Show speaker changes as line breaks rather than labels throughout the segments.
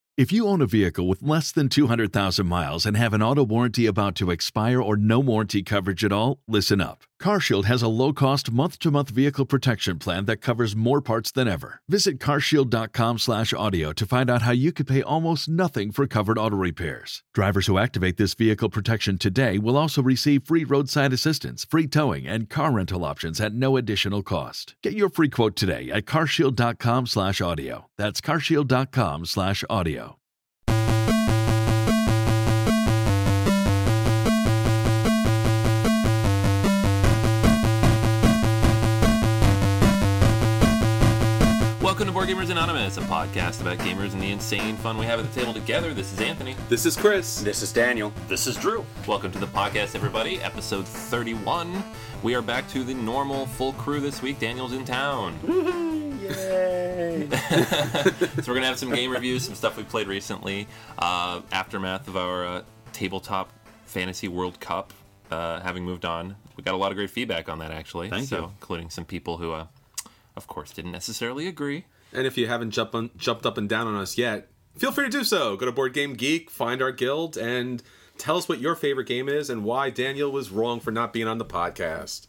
If you own a vehicle with less than 200,000 miles and have an auto warranty about to expire or no warranty coverage at all, listen up. CarShield has a low-cost month-to-month vehicle protection plan that covers more parts than ever. Visit carshield.com/audio to find out how you could pay almost nothing for covered auto repairs. Drivers who activate this vehicle protection today will also receive free roadside assistance, free towing, and car rental options at no additional cost. Get your free quote today at carshield.com/audio. That's carshield.com/audio.
Welcome to Board Gamers Anonymous, a podcast about gamers and the insane fun we have at the table together. This is Anthony.
This is Chris.
This is Daniel.
This is Drew.
Welcome to the podcast, everybody. Episode 31. We are back to the normal full crew this week. Daniel's in town.
Yay!
So we're going to have some game reviews, some stuff we played recently. Aftermath of our Tabletop Fantasy World Cup, having moved on. We got a lot of great feedback on that, actually.
Thank you.
Including some people who, of course, didn't necessarily agree.
And if you haven't jumped up and down on us yet, feel free to do so. Go to Board Game Geek, find our guild, and tell us what your favorite game is and why Daniel was wrong for not being on the podcast.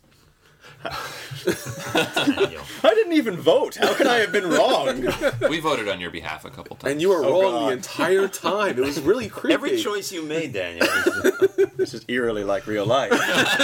I didn't even vote. How can I have been wrong?
We voted on your behalf a couple times.
And you were wrong the entire time. It was really creepy.
Every choice you made, Daniel. This is eerily like real life.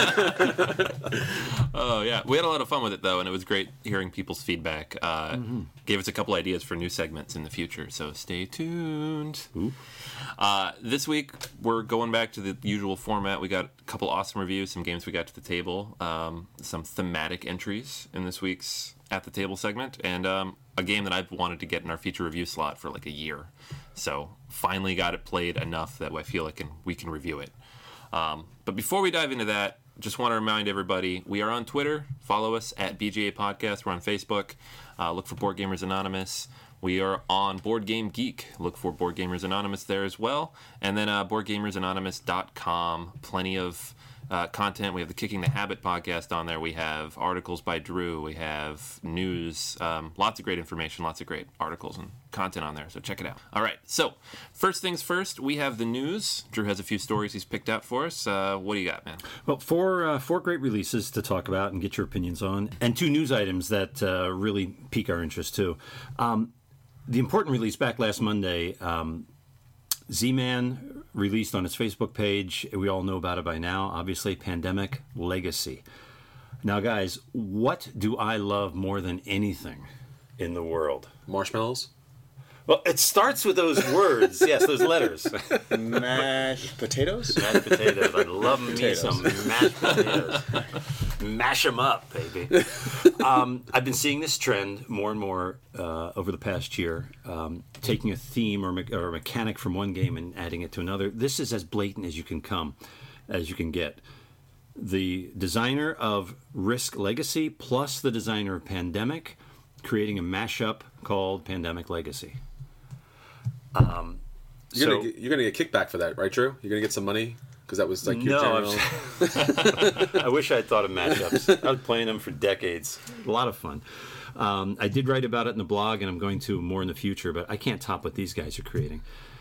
Oh, yeah. We had a lot of fun with it, though, and it was great hearing people's feedback. Gave us a couple ideas for new segments in the future, so stay tuned. This week, we're going back to the usual format. We got a couple awesome reviews, some games we got to the table, some thematic entries in this week's At the Table segment, and a game that I've wanted to get in our feature review slot for like a year. So finally got it played enough that I feel like we can review it. But before we dive into that, just want to remind everybody, we are on Twitter. Follow us at BGA Podcast. We're on Facebook. Look for Board Gamers Anonymous. We are on Board Game Geek. Look for Board Gamers Anonymous there as well. And then BoardGamersAnonymous.com. Plenty of content. We have the Kicking the Habit podcast on there. We have articles by Drew. We have news. Lots of great information. Lots of great articles and content on there. So check it out. All right. So first things first, we have the news. Drew has a few stories he's picked out for us. What do you got, man?
Well, four great releases to talk about and get your opinions on, and two news items that really pique our interest too. The important release back last Monday, Z-Man released on its Facebook page. We all know about it by now, obviously, Pandemic Legacy. Now, guys, what do I love more than anything in the world?
Marshmallows?
Well, it starts with those words. Yes, those letters.
Mashed potatoes?
Mashed potatoes. I love me some mashed potatoes. Mash them up, baby. I've been seeing this trend more and more over the past year, taking a theme or a mechanic from one game and adding it to another. This is as blatant as you can get. The designer of Risk Legacy plus the designer of Pandemic creating a mashup called Pandemic Legacy.
You're gonna get kickback for that, right, Drew? You're gonna get some money because that was like your general.
I wish I'd thought of mashups. I was playing them for decades. A lot of fun. I did write about it in the blog, and I'm going to more in the future. But I can't top what these guys are creating.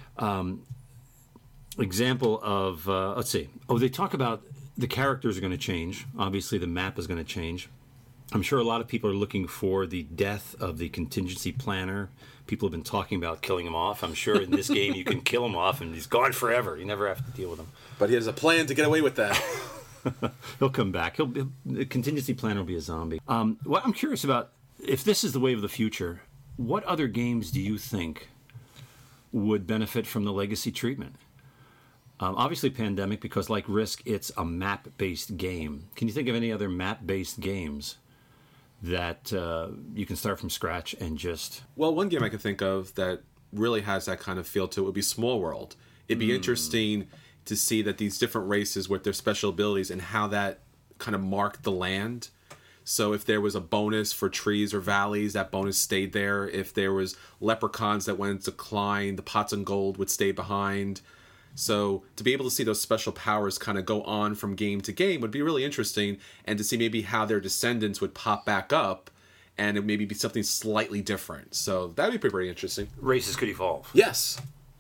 Example of let's see. Oh, they talk about the characters are going to change. Obviously, the map is going to change. I'm sure a lot of people are looking for the death of the contingency planner. People have been talking about killing him off. I'm sure in this game you can kill him off and he's gone forever. You never have to deal with him.
But he has a plan to get away with that.
He'll come back. The contingency planner will be a zombie. What I'm curious about, if this is the wave of the future, what other games do you think would benefit from the legacy treatment? Obviously Pandemic, because like Risk, it's a map-based game. Can you think of any other map-based games that you can start from scratch and just...
Well, one game I could think of that really has that kind of feel to it would be Small World. It'd be interesting to see that these different races with their special abilities and how that kind of marked the land. So if there was a bonus for trees or valleys, that bonus stayed there. If there was leprechauns that went into decline, the pots and gold would stay behind. So to be able to see those special powers kind of go on from game to game would be really interesting, and to see maybe how their descendants would pop back up and it maybe be something slightly different. So that would be pretty interesting.
Races could evolve.
Yes.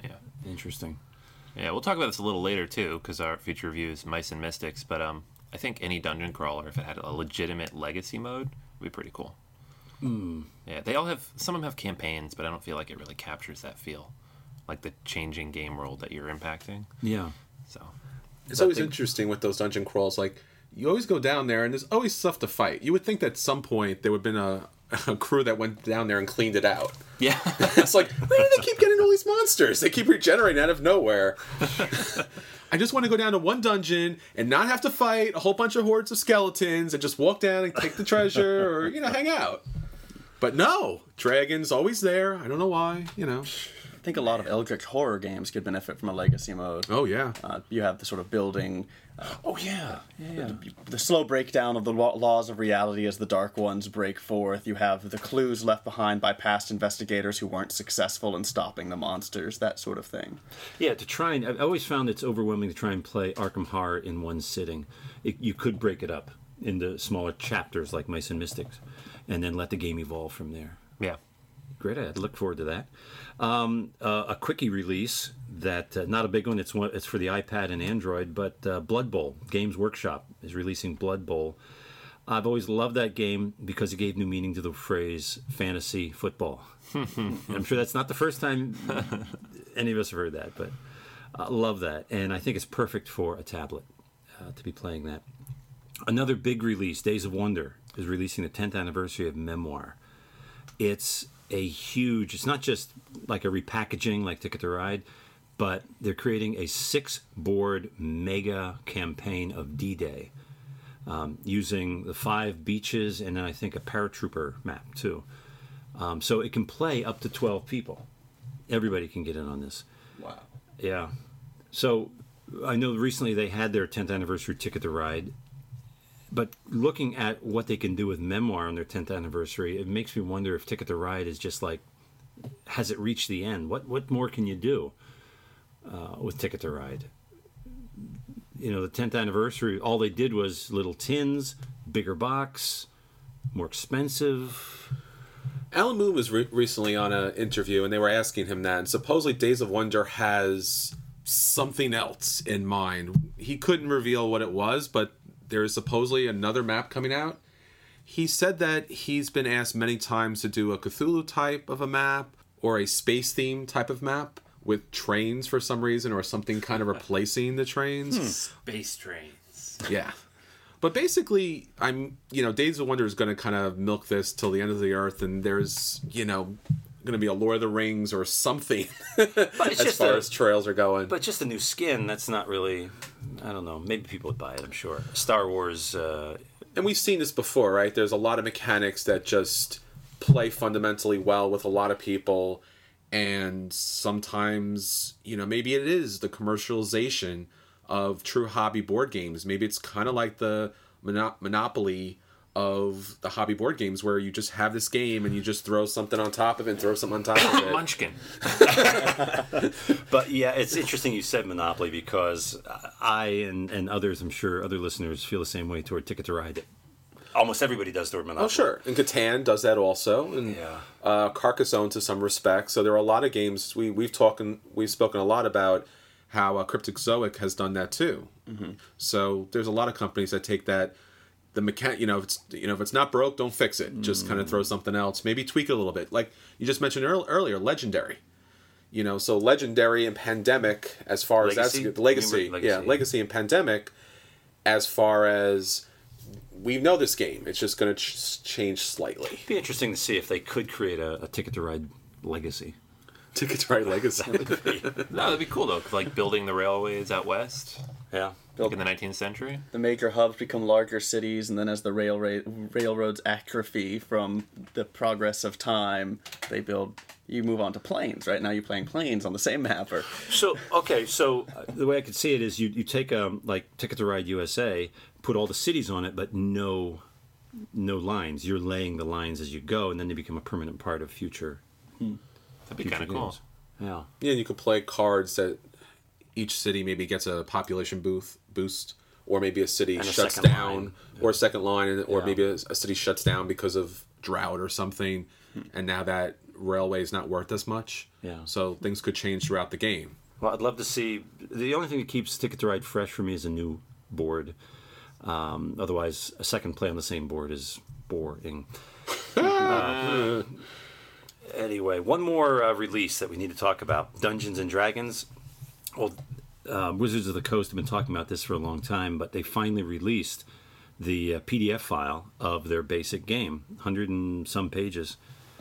Interesting.
Yeah, we'll talk about this a little later too, because our future review is Mice and Mystics. But I think any dungeon crawler, if it had a legitimate legacy mode, would be pretty cool. Yeah, they all have. Some of them have campaigns, but I don't feel like it really captures that feel, like the changing game world that you're impacting.
Yeah.
So
It's always interesting with those dungeon crawls. Like, you always go down there, and there's always stuff to fight. You would think that at some point there would have been a crew that went down there and cleaned it out.
yeah,
It's like, where do they keep getting all these monsters? They keep regenerating out of nowhere. I just want to go down to one dungeon and not have to fight a whole bunch of hordes of skeletons and just walk down and take the treasure or, hang out. But no, Dragon's always there. I don't know why,
I think a lot of Eldritch horror games could benefit from a legacy mode.
Oh, yeah.
You have the sort of building,
Oh yeah. Yeah.
the slow breakdown of the laws of reality as the Dark Ones break forth. You have the clues left behind by past investigators who weren't successful in stopping the monsters, that sort of thing.
Yeah, to try and I always found it's overwhelming to try and play Arkham Horror in one sitting. You could break it up into smaller chapters like Mice and Mystics, and then let the game evolve from there.
yeah.
Great, I'd look forward to that. A quickie release that not a big one. It's for the iPad and Android, but Blood Bowl. Games Workshop is releasing Blood Bowl. I've always loved that game because it gave new meaning to the phrase fantasy football. I'm sure that's not the first time any of us have heard that, but I love that, and I think it's perfect for a tablet to be playing that. Another big release, Days of Wonder, is releasing the 10th anniversary of Memoir. It's not just like a repackaging like Ticket to Ride, but they're creating a 6-board mega campaign of D-Day using the 5 beaches and then I think a paratrooper map too. So it can play up to 12 people. Everybody can get in on this.
Wow.
Yeah. So I know recently they had their 10th anniversary Ticket to Ride, but looking at what they can do with Memoir on their 10th anniversary, it makes me wonder if Ticket to Ride is just like, has it reached the end? What more can you do with Ticket to Ride? The 10th anniversary, all they did was little tins, bigger box, more expensive.
Alan Moon was recently on an interview, and they were asking him that, and supposedly Days of Wonder has something else in mind. He couldn't reveal what it was, but there is supposedly another map coming out. He said that he's been asked many times to do a Cthulhu type of a map or a space theme type of map with trains for some reason or something kind of replacing the trains.
Space trains.
Yeah. But basically, Days of Wonder is going to kind of milk this till the end of the earth, and there's, going to be a Lord of the Rings or something as far as trails are going.
But just a new skin, that's not really, I don't know, maybe people would buy it, I'm sure. Star Wars...
And we've seen this before, right? There's a lot of mechanics that just play fundamentally well with a lot of people, and sometimes, maybe it is the commercialization of true hobby board games. Maybe it's kind of like the Monopoly of the hobby board games where you just have this game and you just throw something on top of it and throw something on top of it.
Munchkin.
But yeah, it's interesting you said Monopoly because I and others, I'm sure other listeners feel the same way toward Ticket to Ride. Almost everybody does toward Monopoly.
Oh, sure. And Catan does that also. And Carcassonne to some respect. So there are a lot of games we've spoken a lot about how Cryptic Zoic has done that too. Mm-hmm. So there's a lot of companies that take that the mechanic, if it's not broke, don't fix it. Just kind of throw something else. Maybe tweak it a little bit. Like you just mentioned earlier, Legendary. So Legendary and Pandemic, as far
Legacy?
as that's Legacy. Yeah, Legacy and Pandemic, as far as we know this game, it's just going to change slightly.
It'd be interesting to see if they could create a Ticket to Ride Legacy.
Ticket to Ride Legacy.
No, that'd be cool though. Like building the railways out west.
Yeah.
Like in the 19th century.
The major hubs become larger cities, and then as the railroads atrophy from the progress of time, you move on to planes. Right now you're playing planes on the same map.
So the way I could see it is you take like Ticket to Ride USA, put all the cities on it, but no lines. You're laying the lines as you go, and then they become a permanent part of future.
That'd be kind of cool.
Yeah.
Yeah, and you could play cards that each city maybe gets a population boost, or maybe a city shuts down, or a second line, or maybe a city shuts down because of drought or something, and now that railway is not worth as much.
Yeah.
So things could change throughout the game.
Well, I'd love to see. The only thing that keeps Ticket to Ride fresh for me is a new board. Otherwise, a second play on the same board is boring. Anyway, one more release that we need to talk about: Dungeons and Dragons. Well, Wizards of the Coast have been talking about this for a long time, but they finally released the PDF file of their basic game, 100 and some pages.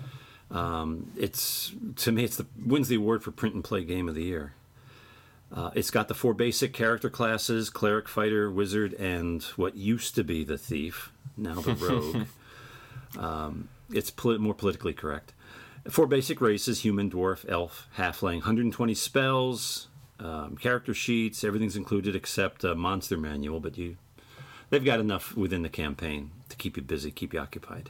It's, to me, wins the award for print and play game of the year. It's got the 4 basic character classes: cleric, fighter, wizard, and what used to be the thief, now the rogue. It's more politically correct. 4 basic races: human, dwarf, elf, halfling. 120 spells, character sheets. Everything's included except a monster manual, but they've got enough within the campaign to keep you busy, keep you occupied.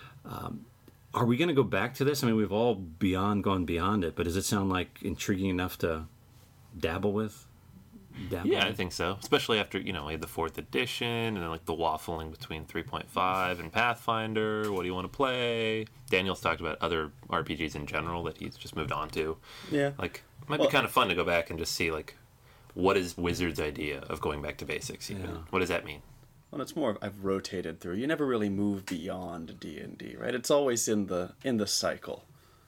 Are we going to go back to this? I mean, we've all gone beyond it, but does it sound like intriguing enough to dabble with?
Yeah, I think so. Especially after, we had the 4th edition and then like the waffling between 3.5 and Pathfinder. What do you want to play? Daniel's talked about other RPGs in general that he's just moved on to.
Yeah.
Like, it might be kind of fun to go back and just see, like, what is Wizards' idea of going back to basics? Even?
Yeah.
What does that mean?
Well, it's more of I've rotated through. You never really move beyond D&D, right? It's always in the cycle.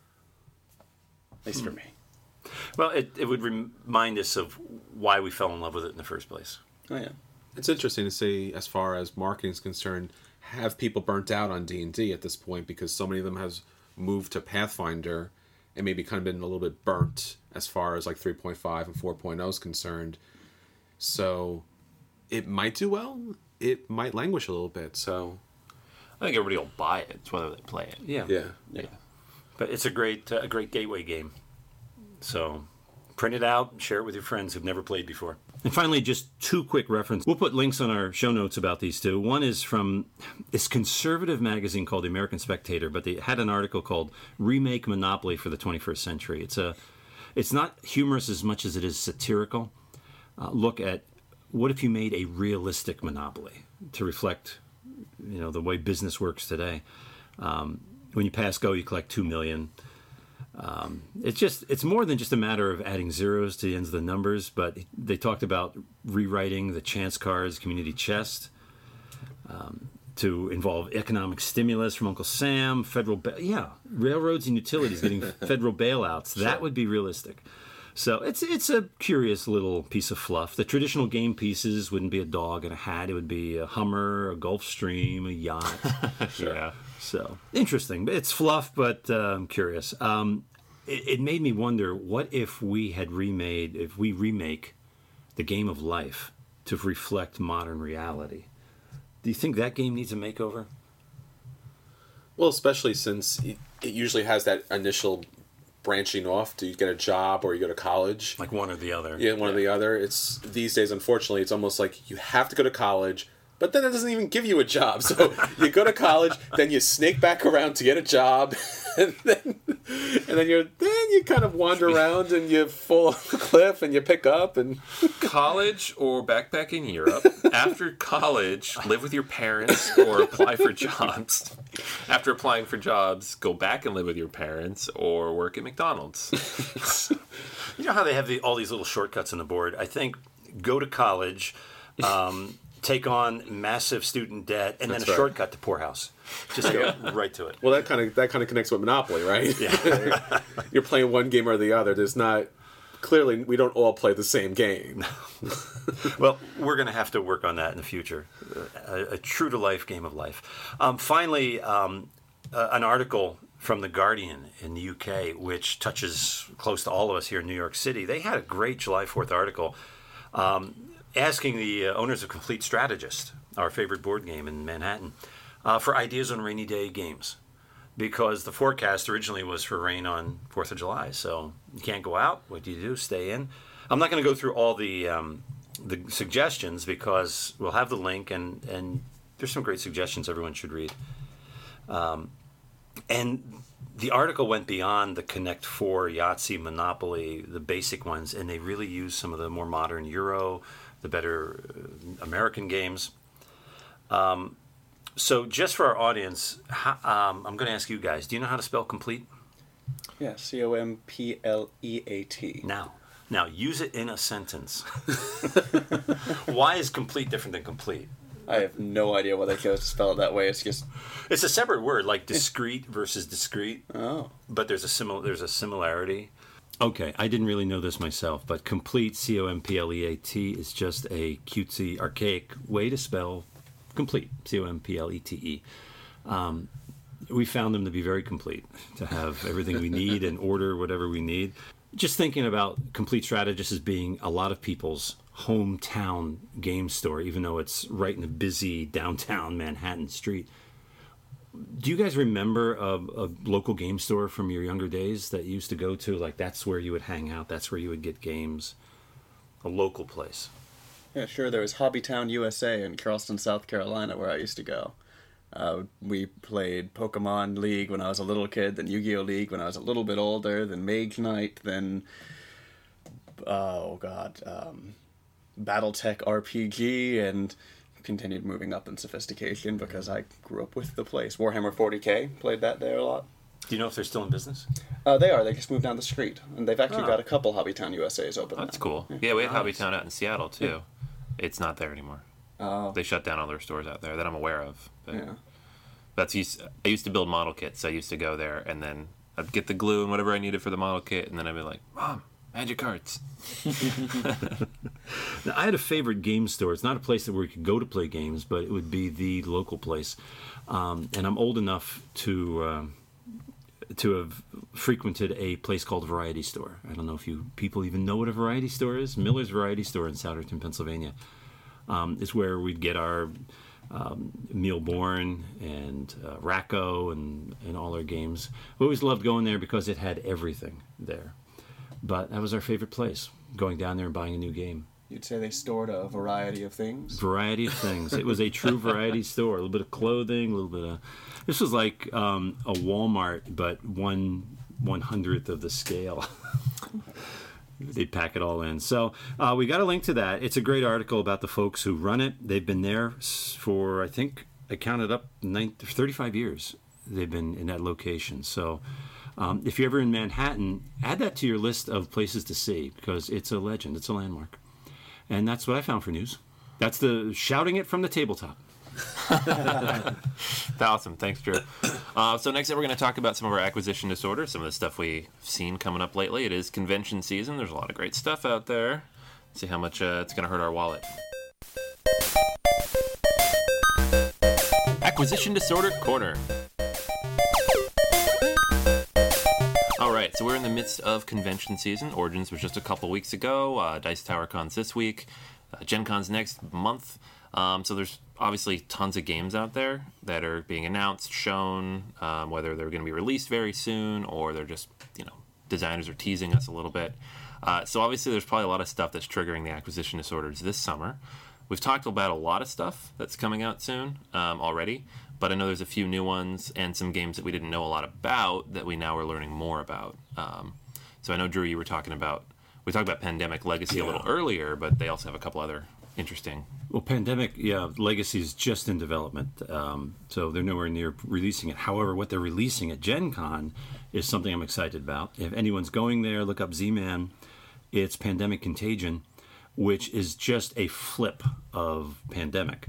At least for me.
Well, it would remind us of why we fell in love with it in the first place.
Oh yeah.
It's interesting to see, as far as marketing is concerned, have people burnt out on D&D at this point, because so many of them has moved to Pathfinder and maybe kind of been a little bit burnt as far as like 3.5 and 4.0 is concerned. So it might do well. It might languish a little bit. So
I think everybody will buy it. It's whether they play it.
Yeah.
Yeah.
But it's a great gateway game. So print it out, share it with your friends who've never played before. And finally, just 2 quick references. We'll put links on our show notes about these 2. One is from this conservative magazine called the American Spectator, but they had an article called Remake Monopoly for the 21st Century. It's not humorous as much as it is satirical. Look at what if you made a realistic Monopoly to reflect, the way business works today. When you pass go, you collect $2 million. It's more than just a matter of adding zeros to the ends of the numbers, but they talked about rewriting the chance cards community chest to involve economic stimulus from Uncle Sam, railroads and utilities getting federal bailouts. Sure. That would be realistic. So it's a curious little piece of fluff. The traditional game pieces wouldn't be a dog and a hat. It would be a Hummer, a Gulfstream, a yacht.
Sure. Yeah.
So interesting. It's fluff, but I'm curious. It made me wonder, what if we remake the game of life to reflect modern reality? Do you think that game needs a makeover?
Well, especially since it usually has that initial branching off. Do you get a job or you go to college?
Like one or the other.
Yeah, one or the other. It's these days, unfortunately, it's almost like you have to go to college, but then it doesn't even give you a job. So you go to college, then you snake back around to get a job, and then you kind of wander around and you fall off the cliff and you pick up and
college or backpack in Europe. After college, live with your parents or apply for jobs. After applying for jobs, go back and live with your parents or work at McDonald's.
You know how they have all these little shortcuts on the board? I think go to college, take on massive student debt, and then a shortcut to poorhouse. Just go right to it.
Well, that kind of connects with Monopoly, right? Yeah. You're playing one game or the other. There's not... Clearly, we don't all play the same game.
Well, we're going to have to work on that in the future. A true-to-life game of life. Finally, an article from The Guardian in the UK, which touches close to all of us here in New York City. They had a great July 4th article asking the owners of Complete Strategist, our favorite board game in Manhattan, for ideas on rainy day games. Because the forecast originally was for rain on 4th of July. So you can't go out. What do? Stay in. I'm not going to go through all the suggestions because we'll have the link, and there's some great suggestions everyone should read. And the article went beyond the Connect 4, Yahtzee, Monopoly, the basic ones, and they really used some of the more modern Euro, the better American games. So just for our audience, I'm going to ask you guys, do you know how to spell complete?
Yeah, Compleat.
Now, Now, use it in a sentence. Why is complete different than complete?
I have no idea why they chose to spell it that way. It's just
It's a separate word, like discrete versus discrete.
oh.
But there's a similarity. Okay, I didn't really know this myself, but complete, C-O-M-P-L-E-A-T, is just a cutesy, archaic way to spell complete, C-O-M-P-L-E-T-E. We found them to be very complete, to have everything we need and order whatever we need. Just thinking about Complete Strategist as being a lot of people's hometown game store, even though it's right in a busy downtown Manhattan street. Do you guys remember a local game store from your younger days that you used to go to? Like, that's where you would hang out, that's where you would get games? A local place.
Yeah, sure. There was Hobbytown USA in Charleston, South Carolina, where I used to go. We played Pokemon League when I was a little kid, then Yu-Gi-Oh! League when I was a little bit older, then Mage Knight, then BattleTech RPG, and continued moving up in sophistication because I grew up with the place. Warhammer 40K, played that there a lot.
Do you know if they're still in business?
They are. They just moved down the street, and they've actually got a couple Hobbytown USAs open.
That's
now.
cool. Yeah, we had Hobbytown out in Seattle too. It's not there anymore.
Oh.
They shut down all their stores out there that I'm aware of. But
Yeah.
I used to build model kits. So I used to go there, and then I'd get the glue and whatever I needed for the model kit, and then I'd be like, "Mom, magic cards."
Now, I had a favorite game store. It's not a place that where you could go to play games, but it would be the local place. And I'm old enough to have frequented a place called Variety Store. I don't know if you people even know what a variety store is. Miller's Variety Store in Souderton, Pennsylvania, is where we'd get our Mealborn and Racco and all our games. We always loved going there because it had everything there. But that was our favorite place, going down there and buying a new game.
You'd say they stored a variety of things?
Variety of things. It was a true variety store. A little bit of clothing, a little bit of... This was like a Walmart, but 1/100th of the scale. They'd pack it all in. So we got a link to that. It's a great article about the folks who run it. They've been there for, I think, I counted up 35 years. They've been in that location. So if you're ever in Manhattan, add that to your list of places to see because it's a legend. It's a landmark. And that's what I found for news. That's the shouting it from the tabletop.
Awesome. Thanks, Drew. So next up, we're going to talk about some of our acquisition disorders, some of the stuff we've seen coming up lately. It is convention season. There's a lot of great stuff out there. Let's see how much it's going to hurt our wallet. Acquisition Disorder Corner. All right, so we're in the midst of convention season. Origins was just a couple weeks ago. Dice Tower Con's this week. Gen Con's next month. So there's obviously tons of games out there that are being announced, shown, whether they're going to be released very soon or they're just, designers are teasing us a little bit. So obviously there's probably a lot of stuff that's triggering the acquisition disorders this summer. We've talked about a lot of stuff that's coming out soon already, but I know there's a few new ones and some games that we didn't know a lot about that we now are learning more about. So I know, Drew, we talked about Pandemic Legacy a little earlier, but they also have a couple other interesting.
Well, Pandemic, Legacy is just in development, so they're nowhere near releasing it. However, what they're releasing at Gen Con is something I'm excited about. If anyone's going there, look up Z-Man. It's Pandemic Contagion, which is just a flip of Pandemic,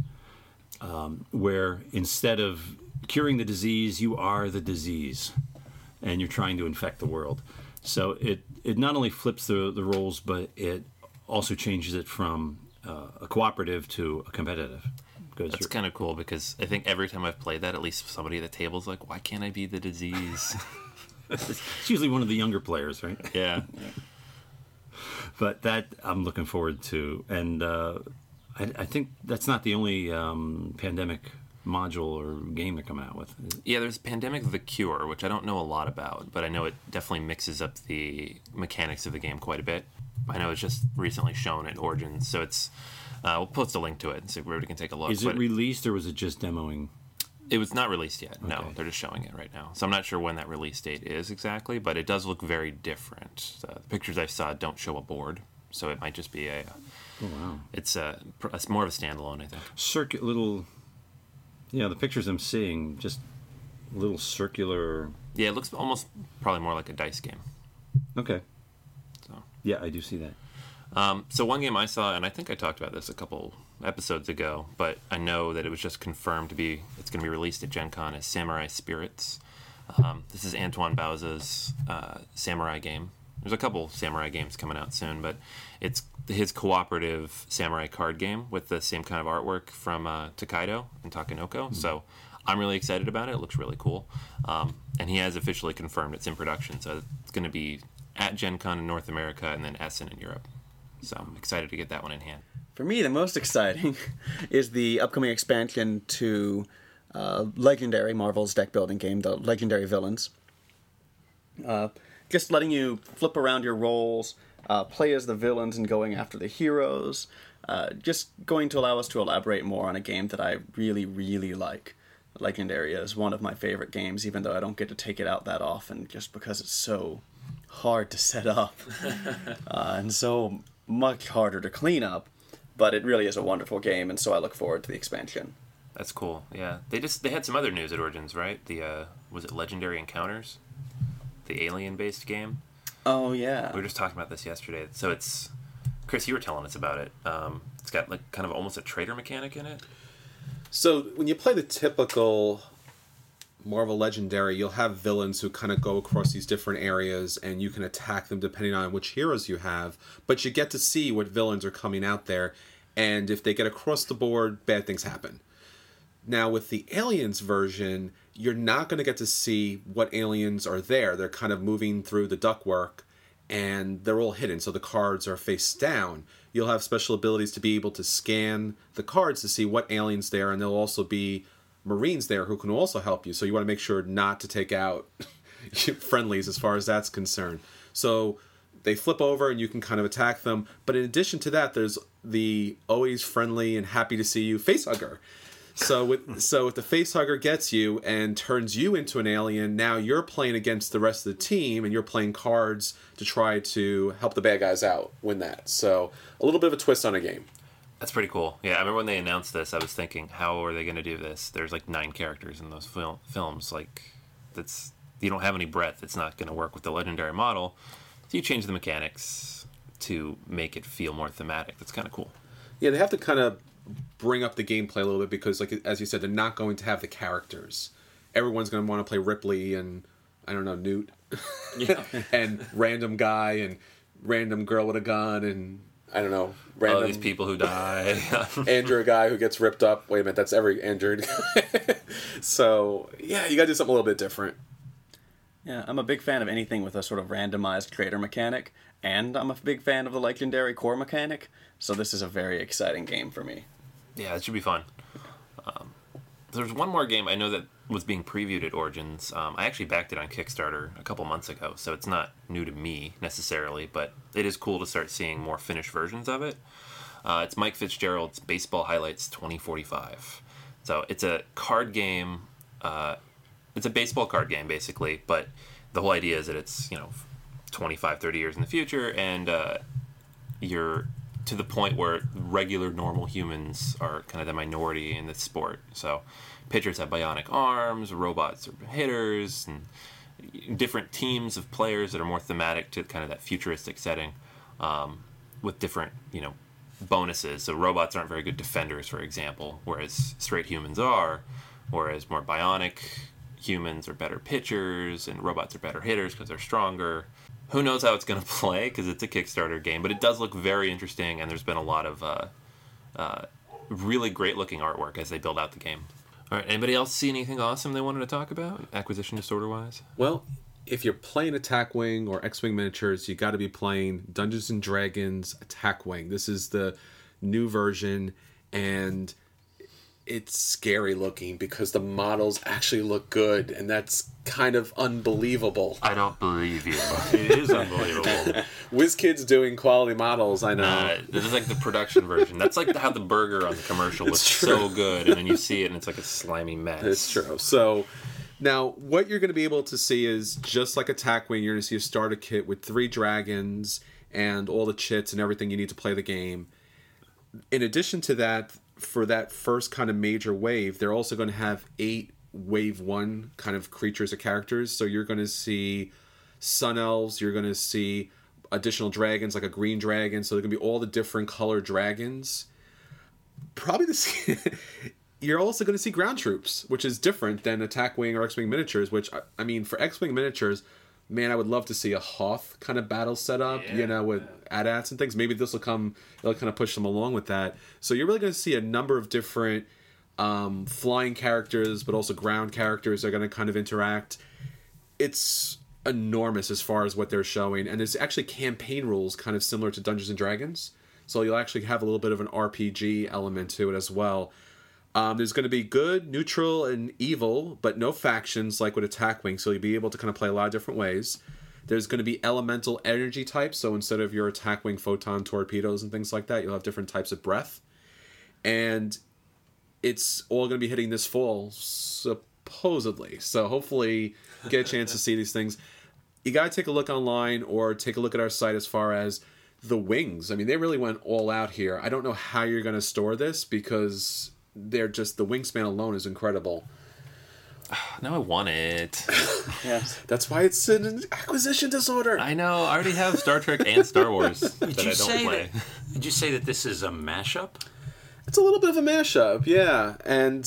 where instead of curing the disease, you are the disease, and you're trying to infect the world. So it not only flips the roles, but it also changes it from a cooperative to a competitive.
That's kind of cool because I think every time I've played that, at least somebody at the table's like, why can't I be the disease?
It's usually one of the younger players, right?
Yeah.
But that I'm looking forward to. And I think that's not the only Pandemic module or game they're coming out with.
Yeah, there's Pandemic The Cure, which I don't know a lot about, but I know it definitely mixes up the mechanics of the game quite a bit. I know it's just recently shown at Origins, so it's we'll post a link to it so everybody can take a look.
Is it released or was it just demoing?
It was not released yet. No,
Okay.
they're just showing it right now. So I'm not sure when that release date is exactly, but it does look very different. The pictures I saw don't show a board, so it might just be a.
Oh wow!
It's more of a standalone, I think.
Little. Yeah, the pictures I'm seeing just little circular.
Yeah, it looks almost probably more like a dice game.
Okay.
So
Yeah, I do see that.
So one game I saw, and I think I talked about this a couple episodes ago, but I know that it was just confirmed it's going to be released at Gen Con, is Samurai Spirits. This is Antoine Bauza's samurai game. There's a couple samurai games coming out soon, but it's his cooperative samurai card game with the same kind of artwork from Tokaido and Takenoko. Mm-hmm. So I'm really excited about it. It looks really cool. And he has officially confirmed it's in production. So it's going to be at Gen Con in North America and then Essen in Europe. So I'm excited to get that one in hand.
For me, the most exciting is the upcoming expansion to Legendary, Marvel's deck building game, the Legendary Villains. Just letting you flip around your roles, play as the villains and going after the heroes. Just going to allow us to elaborate more on a game that I really, really like. Legendary is one of my favorite games, even though I don't get to take it out that often, just because it's so hard to set up and so much harder to clean up. But it really is a wonderful game, and so I look forward to the expansion.
That's cool. Yeah, they had some other news at Origins, right? Was it Legendary Encounters, the alien-based game?
Oh yeah,
we were just talking about this yesterday. So it's Chris, you were telling us about it. It's got like kind of almost a trader mechanic in it.
So when you play the typical Marvel Legendary, you'll have villains who kind of go across these different areas, and you can attack them depending on which heroes you have. But you get to see what villains are coming out there, and if they get across the board, bad things happen. Now, with the Aliens version, you're not going to get to see what aliens are there. They're kind of moving through the ductwork, and they're all hidden, so the cards are face down. You'll have special abilities to be able to scan the cards to see what aliens there, and there'll also be Marines there who can also help you. So you want to make sure not to take out friendlies as far as that's concerned. So they flip over and you can kind of attack them. But in addition to that, there's the always friendly and happy to see you facehugger. So if the facehugger gets you and turns you into an alien, now you're playing against the rest of the team and you're playing cards to try to help the bad guys out, win that. So a little bit of a twist on a game.
That's pretty cool. Yeah, I remember when they announced this, I was thinking, how are they going to do this? There's like 9 characters in those films. Like, you don't have any breadth. It's not going to work with the Legendary model. So you change the mechanics to make it feel more thematic. That's kind of cool.
Yeah, they have to kind of bring up the gameplay a little bit because, like as you said, they're not going to have the characters. Everyone's going to want to play Ripley and, I don't know, Newt. Yeah. And random guy and random girl with a gun and, I don't know, random...
all these people who die.
Android guy who gets ripped up. Wait a minute, that's every Android guy. So, yeah, you got to do something a little bit different.
Yeah, I'm a big fan of anything with a sort of randomized trader mechanic, and I'm a big fan of the Legendary core mechanic, so this is a very exciting game for me.
Yeah, it should be fun. There's one more game I know that was being previewed at Origins. I actually backed it on Kickstarter a couple months ago, so it's not new to me necessarily, but it is cool to start seeing more finished versions of it. It's Mike Fitzgerald's Baseball Highlights 2045. So it's a card game. It's a baseball card game, basically, but the whole idea is that it's, 25, 30 years in the future, and you're to the point where regular, normal humans are kind of the minority in the sport. So pitchers have bionic arms, robots are hitters, and different teams of players that are more thematic to kind of that futuristic setting with different, bonuses. So robots aren't very good defenders, for example, whereas straight humans are, whereas more bionic humans are better pitchers, and robots are better hitters because they're stronger. Who knows how it's going to play, because it's a Kickstarter game, but it does look very interesting, and there's been a lot of really great-looking artwork as they build out the game. All right, anybody else see anything awesome they wanted to talk about, acquisition disorder-wise?
Well, if you're playing Attack Wing or X-Wing miniatures, you got to be playing Dungeons & Dragons Attack Wing. This is the new version, and it's scary looking because the models actually look good, and that's kind of unbelievable.
I don't believe you. It is unbelievable.
WizKids doing quality models, I know.
This is like the production version. That's like how the burger on the commercial looks so good, and then you see it and it's like a slimy mess.
It's true. So now what you're going to be able to see is just like Attack Wing, you're going to see a starter kit with 3 dragons and all the chits and everything you need to play the game. In addition to that, for that first kind of major wave, they're also going to have 8 wave 1 kind of creatures or characters. So you're going to see Sun Elves, you're going to see additional dragons, like a green dragon. So there can be all the different colored dragons. Probably you're also going to see ground troops, which is different than attack wing or X-wing miniatures. Which I mean, for X-wing miniatures, man, I would love to see a Hoth kind of battle set up, with AT-ATs and things. Maybe this will come, it'll kind of push them along with that. So you're really going to see a number of different flying characters, but also ground characters are going to kind of interact. It's enormous as far as what they're showing, and there's actually campaign rules kind of similar to Dungeons and Dragons. So you'll actually have a little bit of an RPG element to it as well. There's going to be good, neutral, and evil, but no factions like with Attack Wing, so you'll be able to kind of play a lot of different ways. There's going to be elemental energy types, so instead of your Attack Wing photon torpedoes and things like that, you'll have different types of breath. And it's all going to be hitting this fall, supposedly. So hopefully get a chance to see these things. You got to take a look online or take a look at our site as far as the wings. I mean, they really went all out here. I don't know how you're going to store this because they're just, the wingspan alone is incredible.
Now I want it.
Yes.
That's why it's an acquisition disorder.
I know. I already have Star Trek and Star Wars that I don't play.
Did you say that this is a mashup?
It's a little bit of a mashup, yeah. And,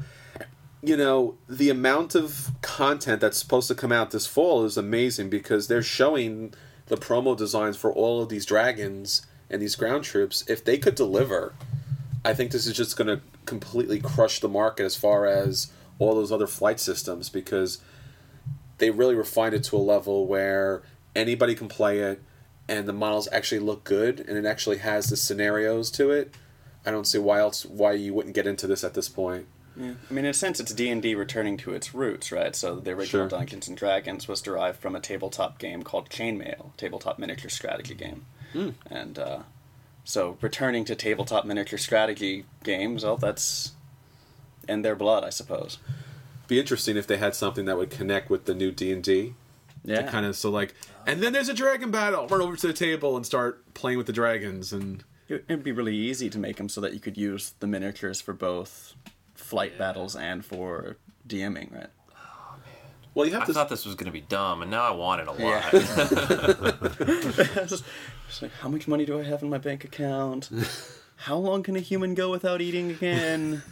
the amount of content that's supposed to come out this fall is amazing because they're showing the promo designs for all of these dragons and these ground troops. If they could deliver, I think this is just going to completely crush the market as far as all those other flight systems because they really refined it to a level where anybody can play it and the models actually look good and it actually has the scenarios to it. I don't see why you wouldn't get into this at this point.
Yeah. I mean, in a sense, it's D&D returning to its roots, right? So the original Dungeons & Dragons was derived from a tabletop game called Chainmail, tabletop miniature strategy game. And so returning to tabletop miniature strategy games, well, that's in their blood, I suppose.
Be interesting if they had something that would connect with the new D&D.
Yeah.
Kind of, and then there's a dragon battle. Run over to the table and start playing with the dragons. And
it'd be really easy to make them so that you could use the miniatures for both flight battles and for DMing, right?
Oh, man.
Well, you have
I thought this was going to be dumb, and now I want it a lot.
Yeah. It's like, how much money do I have in my bank account? How long can a human go without eating again?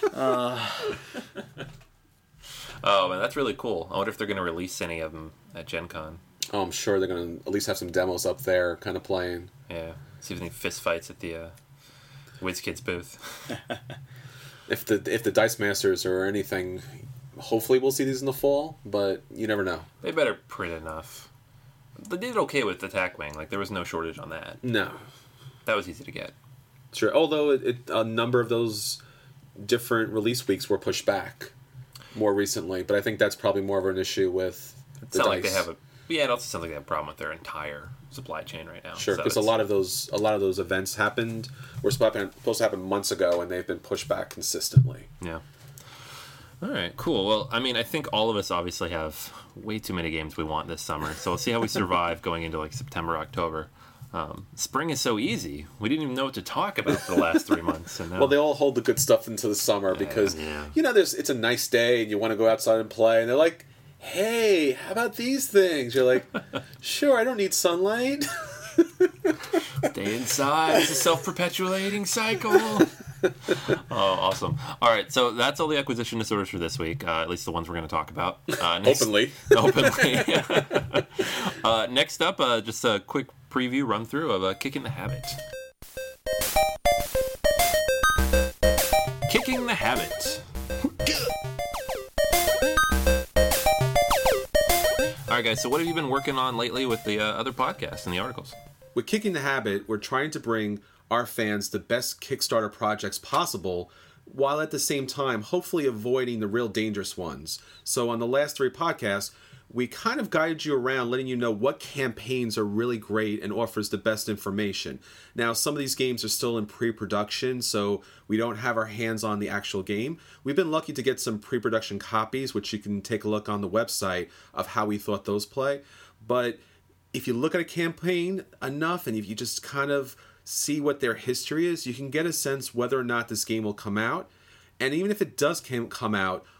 Oh, man, that's really cool. I wonder if they're going to release any of them at Gen Con.
Oh, I'm sure they're going to at least have some demos up there kind of playing.
Yeah. See if any fist fights at the WizKids booth.
If the Dice Masters or anything, hopefully we'll see these in the fall, but you never know.
They better print enough. They did okay with Attack Wing. Like, there was no shortage on that.
No.
That was easy to get.
Sure. Although a number of those different release weeks were pushed back more recently, but I think that's probably more of an issue with
It's
the
not
Dice.
like they have it also sounds like they have a problem with their entire supply chain right now.
Sure,
So
because a lot of those events were supposed to happen months ago, and they've been pushed back consistently.
Yeah. All right, cool. Well, I mean, I think all of us obviously have way too many games we want this summer, so we'll see how we survive going into like September, October. Spring is so easy. We didn't even know what to talk about for the last 3 months. And now,
Well, they all hold the good stuff into the summer because it's a nice day and you want to go outside and play, and they're like, "Hey, how about these things?" You're like, "Sure, I don't need sunlight."
stay inside. It's a self-perpetuating cycle. Oh, awesome. All right, so that's all the acquisition disorders for this week, at least the ones we're going to talk about.
Openly.
Next up, just a quick preview run-through of Kicking the Habit. Kicking the Habit. All right, guys, so what have you been working on lately with the other podcasts and the articles?
With Kicking the Habit, we're trying to bring our fans the best Kickstarter projects possible, while at the same time hopefully avoiding the real dangerous ones. So on the last 3 podcasts, we kind of guided you around, letting you know what campaigns are really great and offers the best information. Now, some of these games are still in pre-production, so we don't have our hands on the actual game. We've been lucky to get some pre-production copies, which you can take a look on the website of how we thought those play. But if you look at a campaign enough, and if you just kind of see what their history is, you can get a sense whether or not this game will come out. And even if it does come out,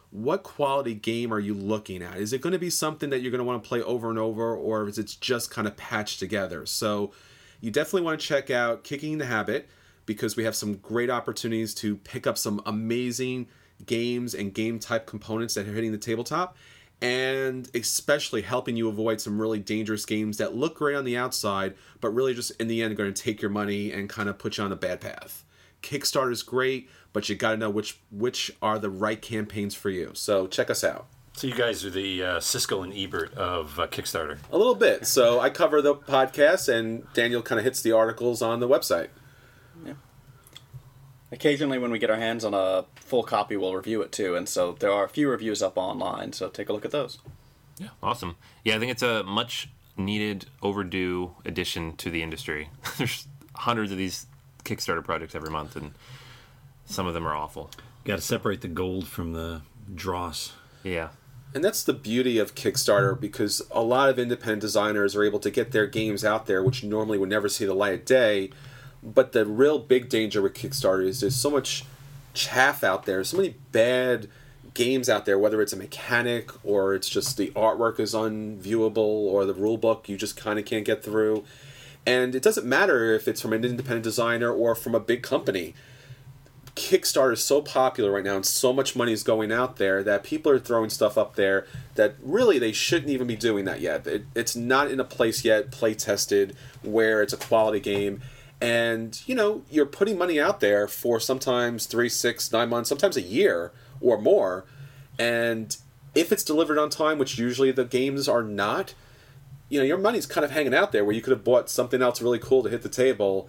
what quality game are you looking at? Is it going to be something that you're going to want to play over and over, or is it just kind of patched together? So you definitely want to check out Kicking the Habit, because we have some great opportunities to pick up some amazing games and game type components that are hitting the tabletop, and especially helping you avoid some really dangerous games that look great on the outside, but really just in the end are going to take your money and kind of put you on a bad path. Kickstarter is great, but you got to know which are the right campaigns for you. So check us out.
So you guys are the Siskel and Ebert of Kickstarter.
A little bit. So I cover the podcast, and Daniel kind of hits the articles on the website.
Yeah. Occasionally when we get our hands on a full copy, we'll review it too, and so there are a few reviews up online, so take a look at those.
Yeah, awesome. Yeah, I think it's a much needed, overdue addition to the industry. There's hundreds of these Kickstarter projects every month, and some of them are awful.
Got to separate the gold from the dross.
Yeah.
And that's the beauty of Kickstarter, because a lot of independent designers are able to get their games out there, which normally would never see the light of day. But the real big danger with Kickstarter is there's so much chaff out there, so many bad games out there, whether it's a mechanic or it's just the artwork is unviewable or the rule book you just kind of can't get through. And it doesn't matter if it's from an independent designer or from a big company. Kickstarter is so popular right now, and so much money is going out there that people are throwing stuff up there that really they shouldn't even be doing that yet. It's not in a place yet, play tested, where it's a quality game. And, you know, you're putting money out there for sometimes 3, 6, 9 months, sometimes a year or more. And if it's delivered on time, which usually the games are not, you know, your money's kind of hanging out there where you could have bought something else really cool to hit the table.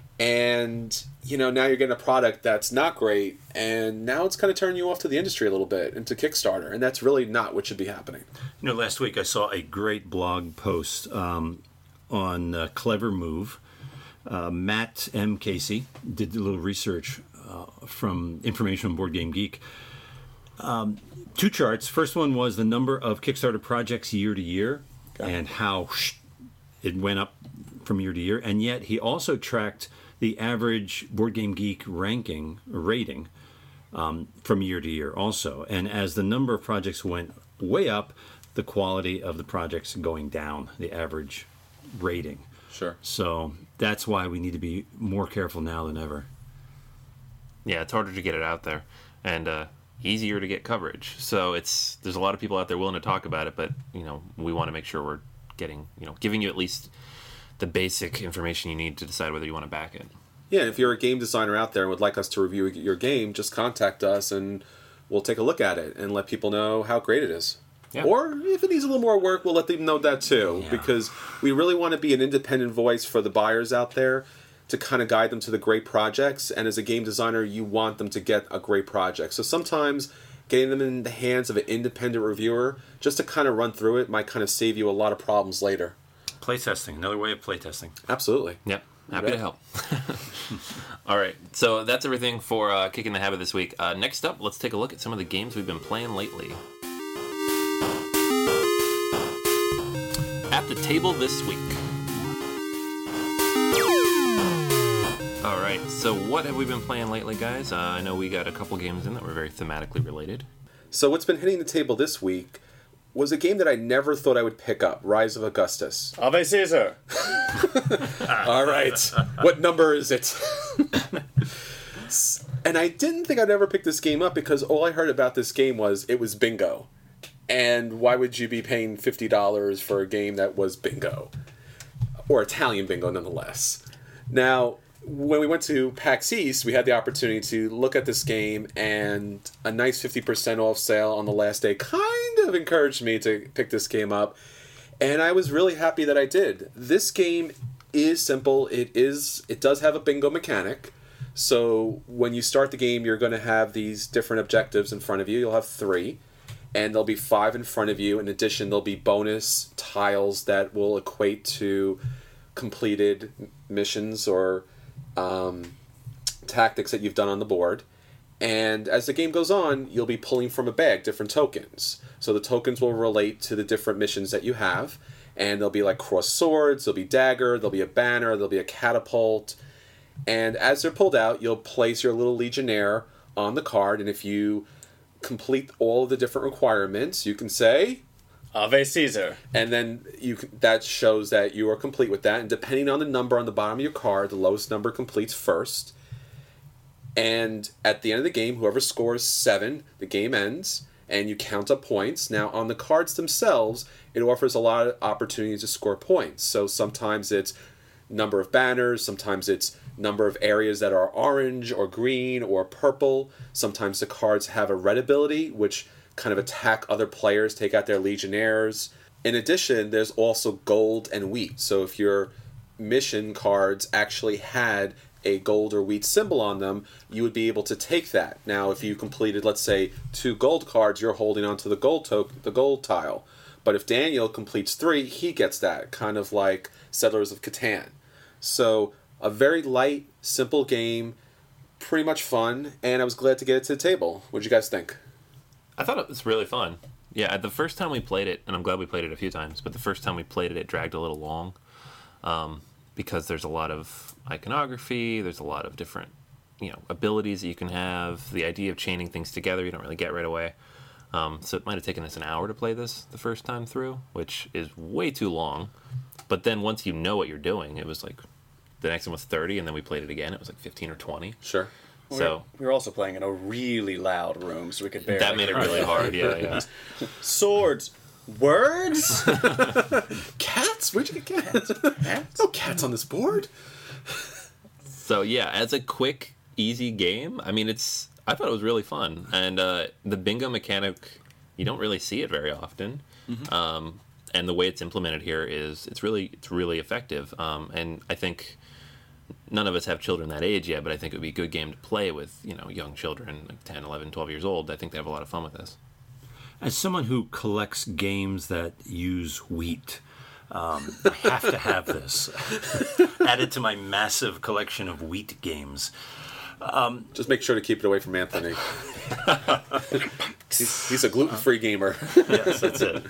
And, you know, now you're getting a product that's not great. And now it's kind of turning you off to the industry a little bit, into Kickstarter. And that's really not what should be happening.
You know, last week I saw a great blog post on Clever Move. Matt M. Casey did a little research from information on Board Game Geek. 2 charts. First one was the number of Kickstarter projects year to year and how it went up from year to year. And yet he also tracked the average Board Game Geek rating from year to year also. And as the number of projects went way up, the quality of the projects going down, the average rating.
Sure.
So that's why we need to be more careful now than ever.
Yeah, it's harder to get it out there, and easier to get coverage. So there's a lot of people out there willing to talk about it, but you know, we want to make sure we're giving you at least the basic information you need to decide whether you want to back it.
Yeah, if you're a game designer out there and would like us to review your game, just contact us and we'll take a look at it and let people know how great it is. Yeah. Or if it needs a little more work, we'll let them know that too, because we really want to be an independent voice for the buyers out there to kind of guide them to the great projects. And as a game designer, you want them to get a great project. So sometimes getting them in the hands of an independent reviewer just to kind of run through it might kind of save you a lot of problems later.
Playtesting, another way of playtesting.
Absolutely.
Yep. Happy to help. All right, so that's everything for Kicking the Habit this week. Next up, let's take a look at some of the games we've been playing lately. At the table this week. All right, so what have we been playing lately, guys? I know we got a couple games in that were very thematically related.
So what's been hitting the table this week was a game that I never thought I would pick up, Rise of Augustus.
Ave Caesar!
All right, what number is it? And I didn't think I'd ever pick this game up because all I heard about this game was it was bingo. And why would you be paying $50 for a game that was bingo? Or Italian bingo, nonetheless. Now, when we went to PAX East, we had the opportunity to look at this game, and a nice 50% off sale on the last day kind of encouraged me to pick this game up. And I was really happy that I did. This game is simple. It does have a bingo mechanic. So when you start the game, you're going to have these different objectives in front of you. You'll have 3. And there'll be 5 in front of you. In addition, there'll be bonus tiles that will equate to completed missions or tactics that you've done on the board. And as the game goes on, you'll be pulling from a bag different tokens. So the tokens will relate to the different missions that you have. And there'll be like crossed swords, there'll be dagger, there'll be a banner, there'll be a catapult. And as they're pulled out, you'll place your little legionnaire on the card. And if you complete all of the different requirements, you can say
Ave Caesar.
and then that shows that you are complete with that. And depending on the number on the bottom of your card, the lowest number completes first. And at the end of the game, whoever scores 7, the game ends, and you count up points. Now, on the cards themselves, it offers a lot of opportunities to score points. So sometimes it's number of banners, sometimes it's number of areas that are orange or green or purple. Sometimes the cards have a red ability, which kind of attack other players, take out their legionnaires. In addition, there's also gold and wheat. So if your mission cards actually had a gold or wheat symbol on them, you would be able to take that. Now, if you completed, let's say, 2 gold cards, you're holding onto the gold tile. But if Daniel completes 3, he gets that, kind of like Settlers of Catan. So, a very light, simple game, pretty much fun, and I was glad to get it to the table. What'd you guys think?
I thought it was really fun. Yeah, the first time we played it, and I'm glad we played it a few times, but the first time we played it, it dragged a little long. Because there's a lot of iconography, there's a lot of different, abilities that you can have. The idea of chaining things together, you don't really get right away. So it might have taken us an hour to play this the first time through, which is way too long. But then once you know what you're doing, it was like, the next one was 30, and then we played it again. It was like 15 or 20.
Sure.
So
We were also playing in a really loud room, so we could barely...
that made it really hard, yeah.
Swords! Words?
Cats? Where'd you get cats? No cats on this board.
So yeah, as a quick, easy game, I mean, I thought it was really fun. And the bingo mechanic, you don't really see it very often. Mm-hmm. And the way it's implemented here it's really effective. And I think none of us have children that age yet, but I think it would be a good game to play with, young children, like 10, 11, 12 years old. I think they have a lot of fun with this.
As someone who collects games that use wheat, I have to have this added to my massive collection of wheat games.
Just make sure to keep it away from Anthony. he's a gluten-free gamer.
Yes, that's it.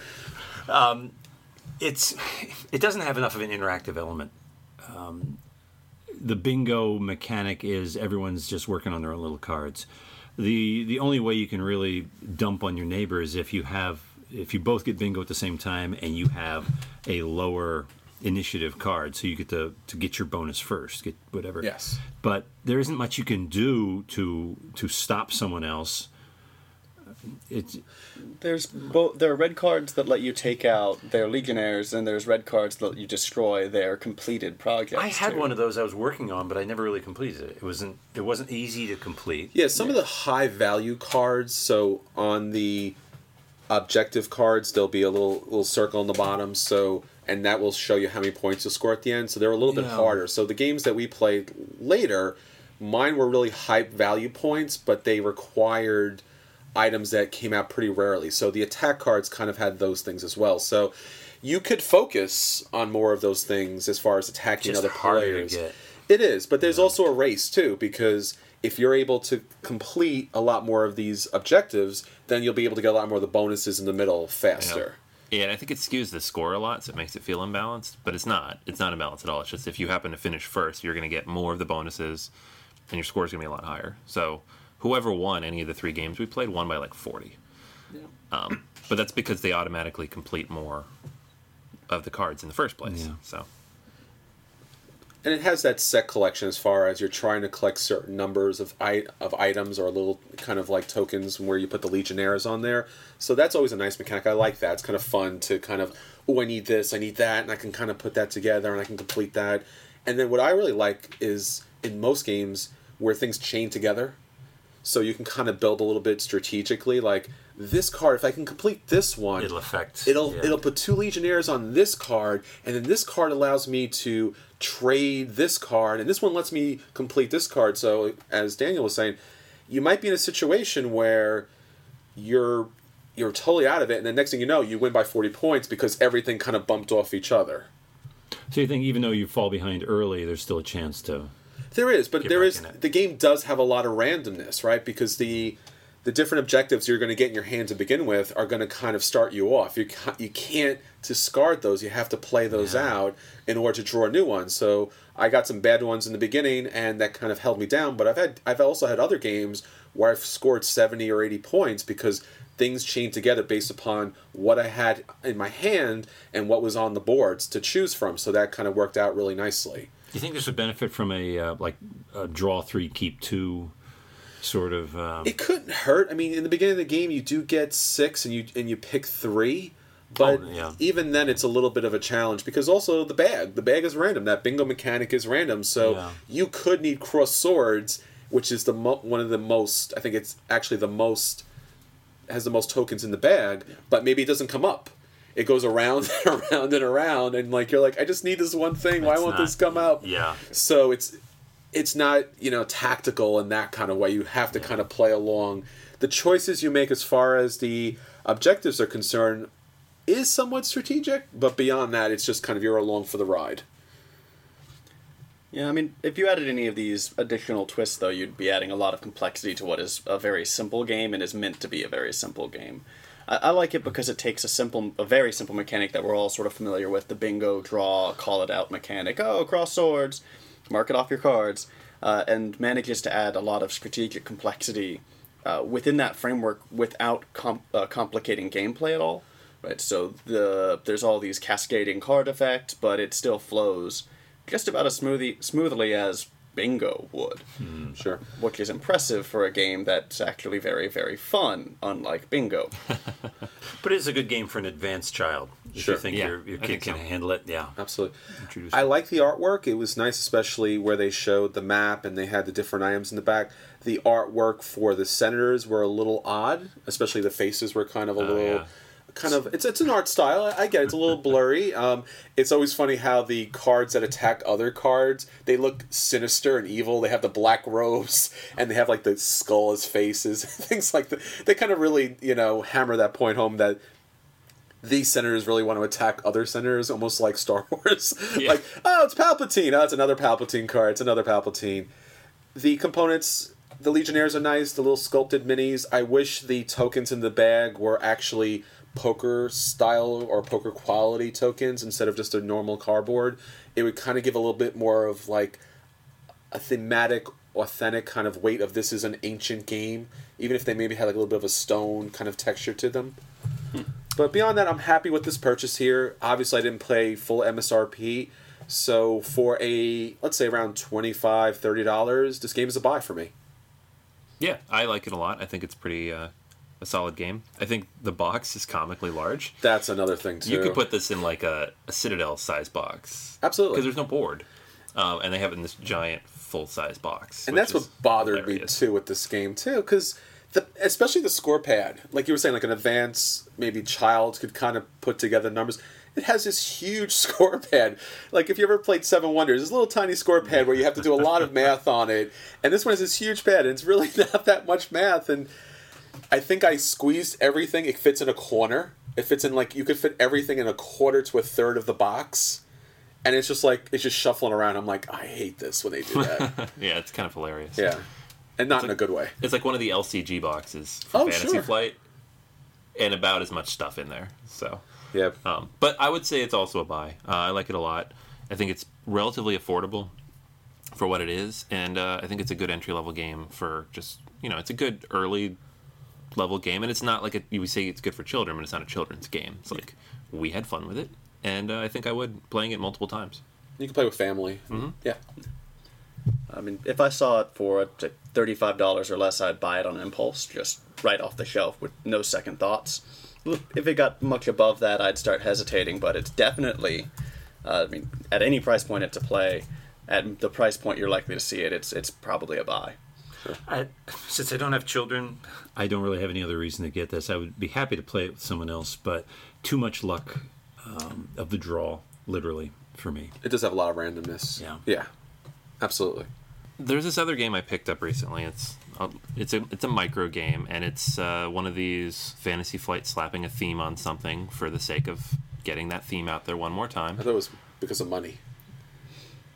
It doesn't have enough of an interactive element. The bingo mechanic is everyone's just working on their own little cards. The only way you can really dump on your neighbor is if you both get bingo at the same time and you have a lower initiative card, so you get to get your bonus first, get whatever.
Yes.
But there isn't much you can do to stop someone else.
There are red cards that let you take out their legionnaires, and there's red cards that let you destroy their completed projects.
I had one of those I was working on, but I never really completed it. It wasn't easy to complete.
Yeah, some of the high value cards, so on the objective cards there'll be a little circle on the bottom, and that will show you how many points you'll score at the end, so they're a little bit harder. So the games that we played later, mine were really high value points, but they required items that came out pretty rarely. So the attack cards kind of had those things as well. So you could focus on more of those things as far as attacking
Just
other
harder
players.
to get.
It is, but there's also a race too, because if you're able to complete a lot more of these objectives, then you'll be able to get a lot more of the bonuses in the middle faster.
Yeah, and I think it skews the score a lot, so it makes it feel imbalanced. But it's not. It's not imbalanced at all. It's just if you happen to finish first, you're going to get more of the bonuses, and your score is going to be a lot higher. So whoever won any of the 3 games we played won by like 40. Yeah. But that's because they automatically complete more of the cards in the first place. Yeah. So.
And it has that set collection as far as you're trying to collect certain numbers of items or little kind of like tokens where you put the Legionnaires on there. So that's always a nice mechanic. I like that. It's kind of fun to kind of, I need this, I need that, and I can kind of put that together and I can complete that. And then what I really like is in most games where things chain together. So you can kind of build a little bit strategically, like this card, if I can complete this one, it'll put 2 Legionnaires on this card, and then this card allows me to trade this card, and this one lets me complete this card. So as Daniel was saying, you might be in a situation where you're totally out of it, and the next thing you know, you win by 40 points because everything kind of bumped off each other.
So you think even though you fall behind early, there's still a chance to...
There is, but the game does have a lot of randomness, right? Because the the different objectives you're going to get in your hand to begin with are going to kind of start you off. You can't discard those. You have to play those out in order to draw new ones. So I got some bad ones in the beginning, and that kind of held me down. But I've also had other games where I've scored 70 or 80 points because things chained together based upon what I had in my hand and what was on the boards to choose from. So that kind of worked out really nicely.
Do you think there's a benefit from a draw 3, keep 2 sort of?
It couldn't hurt. I mean, in the beginning of the game, you do get 6 and you pick 3. But even then, it's a little bit of a challenge because also the bag is random. That bingo mechanic is random, so you could need cross swords, which is one of the most. I think it's actually has the most tokens in the bag, but maybe it doesn't come up. It goes around and around and around, and you're like, I just need this one thing. Why won't this come up?
Yeah.
So it's not tactical in that kind of way. You have to kind of play along. The choices you make as far as the objectives are concerned is somewhat strategic, but beyond that, it's just kind of you're along for the ride.
Yeah, I mean, if you added any of these additional twists, though, you'd be adding a lot of complexity to what is a very simple game and is meant to be a very simple game. I like it because it takes a very simple mechanic that we're all sort of familiar with, the bingo, draw, call it out mechanic. Oh, cross swords, mark it off your cards, and manages to add a lot of strategic complexity within that framework without complicating gameplay at all. Right, so there's all these cascading card effects, but it still flows just about as smoothly as bingo would.
Sure.
Which is impressive for a game that's actually very, very fun, unlike bingo.
But it's a good game for an advanced child. If you think your kid can handle it,
Absolutely. I like the artwork. It was nice, especially where they showed the map and they had the different items in the back. The artwork for the senators were a little odd, especially the faces were kind of a little... It's an art style. I get it. It's a little blurry. It's always funny how the cards that attack other cards, they look sinister and evil. They have the black robes and they have the skull as faces, things like that. They kind of really hammer that point home that these senators really want to attack other senators, almost like Star Wars.
Yeah.
It's Palpatine. Oh, it's another Palpatine card. It's another Palpatine. The components. The Legionnaires are nice. The little sculpted minis. I wish the tokens in the bag were actually poker style or poker quality tokens instead of just a normal cardboard. It would kind of give a little bit more of a thematic, authentic kind of weight of this is an ancient game, even if they maybe had a little bit of a stone kind of texture to them. But beyond that, I'm happy with this purchase here. Obviously, I didn't pay full MSRP, so for let's say around $25, $30, this game is a buy for me.
Yeah, I like it a lot. I think it's pretty a solid game. I think the box is comically large.
That's another thing, too.
You could put this in a Citadel-size box.
Absolutely.
Because there's no board. And they have it in this giant full-size box.
And that's what bothered me, too, with this game, too, because especially the score pad. Like you were saying, an advanced, maybe child could kind of put together numbers. It has this huge score pad. If you ever played Seven Wonders, there's a little tiny score pad where you have to do a lot of math on it. And this one has this huge pad, and it's really not that much math. And I think I squeezed everything. It fits in a corner. It fits in, you could fit everything in a quarter to a third of the box. And it's just it's just shuffling around. I'm like, I hate this when they do that.
Yeah, it's kind of hilarious.
Yeah. And not in a good way.
It's like one of the LCG boxes for Fantasy Flight. And about as much stuff in there. So...
Yeah.
But I would say it's also a buy. I like it a lot. I think it's relatively affordable for what it is, and I think it's a good entry-level game for just, it's a good early-level game, and it's not you would say it's good for children, but it's not a children's game. It's we had fun with it, and I think I would, playing it multiple times.
You can play with family.
Mm-hmm.
Yeah.
I mean, if I saw it for $35 or less, I'd buy it on impulse, just right off the shelf with no second thoughts. If it got much above that, I'd start hesitating, but it's definitely, at any price point it's a play. At the price point you're likely to see it, it's probably a buy.
Sure. Since I don't have children, I don't really have any other reason to get this. I would be happy to play it with someone else, but too much luck of the draw, literally, for me.
It does have a lot of randomness. Yeah. Absolutely.
There's this other game I picked up recently. It's a micro game, and it's one of these Fantasy Flight slapping a theme on something for the sake of getting that theme out there one more time.
I thought it was because of money.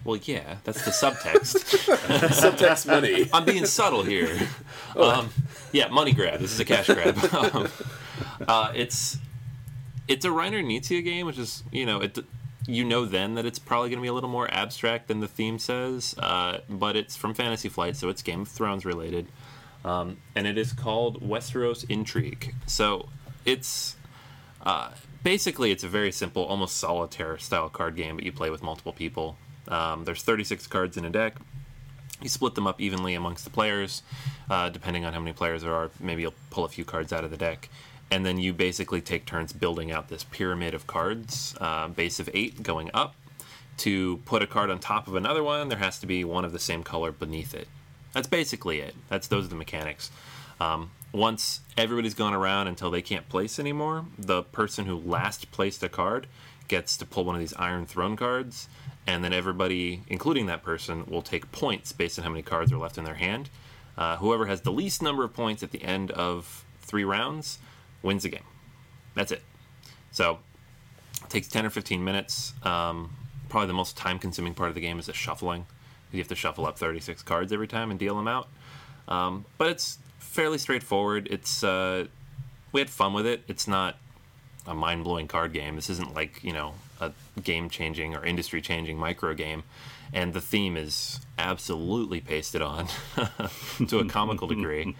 Well, yeah, that's the subtext.
Subtext money.
I'm being subtle here. Yeah, money grab. This is a cash grab. It's a Reiner Knizia game, which is, then that it's probably going to be a little more abstract than the theme says, but it's from Fantasy Flight, so it's Game of Thrones related, and it is called Westeros Intrigue. So it's basically it's a very simple, almost solitaire style card game, but you play with multiple people. There's 36 cards in a deck. You split them up evenly amongst the players, depending on how many players there are. Maybe you'll pull a few cards out of the deck. And then you basically take turns building out this pyramid of cards, base of 8 going up. To put a card on top of another one, there has to be one of the same color beneath it. That's basically it. Those are the mechanics. Once everybody's gone around until they can't place anymore, the person who last placed a card gets to pull one of these Iron Throne cards, and then everybody, including that person, will take points based on how many cards are left in their hand. Whoever has the least number of points at the end of 3 rounds wins the game. That's it. So it takes 10 or 15 minutes. Probably the most time-consuming part of the game is the shuffling. You have to shuffle up 36 cards every time and deal them out. But it's fairly straightforward. We had fun with it. It's not a mind-blowing card game. This isn't like, a game-changing or industry-changing micro game. And the theme is absolutely pasted on to a comical degree.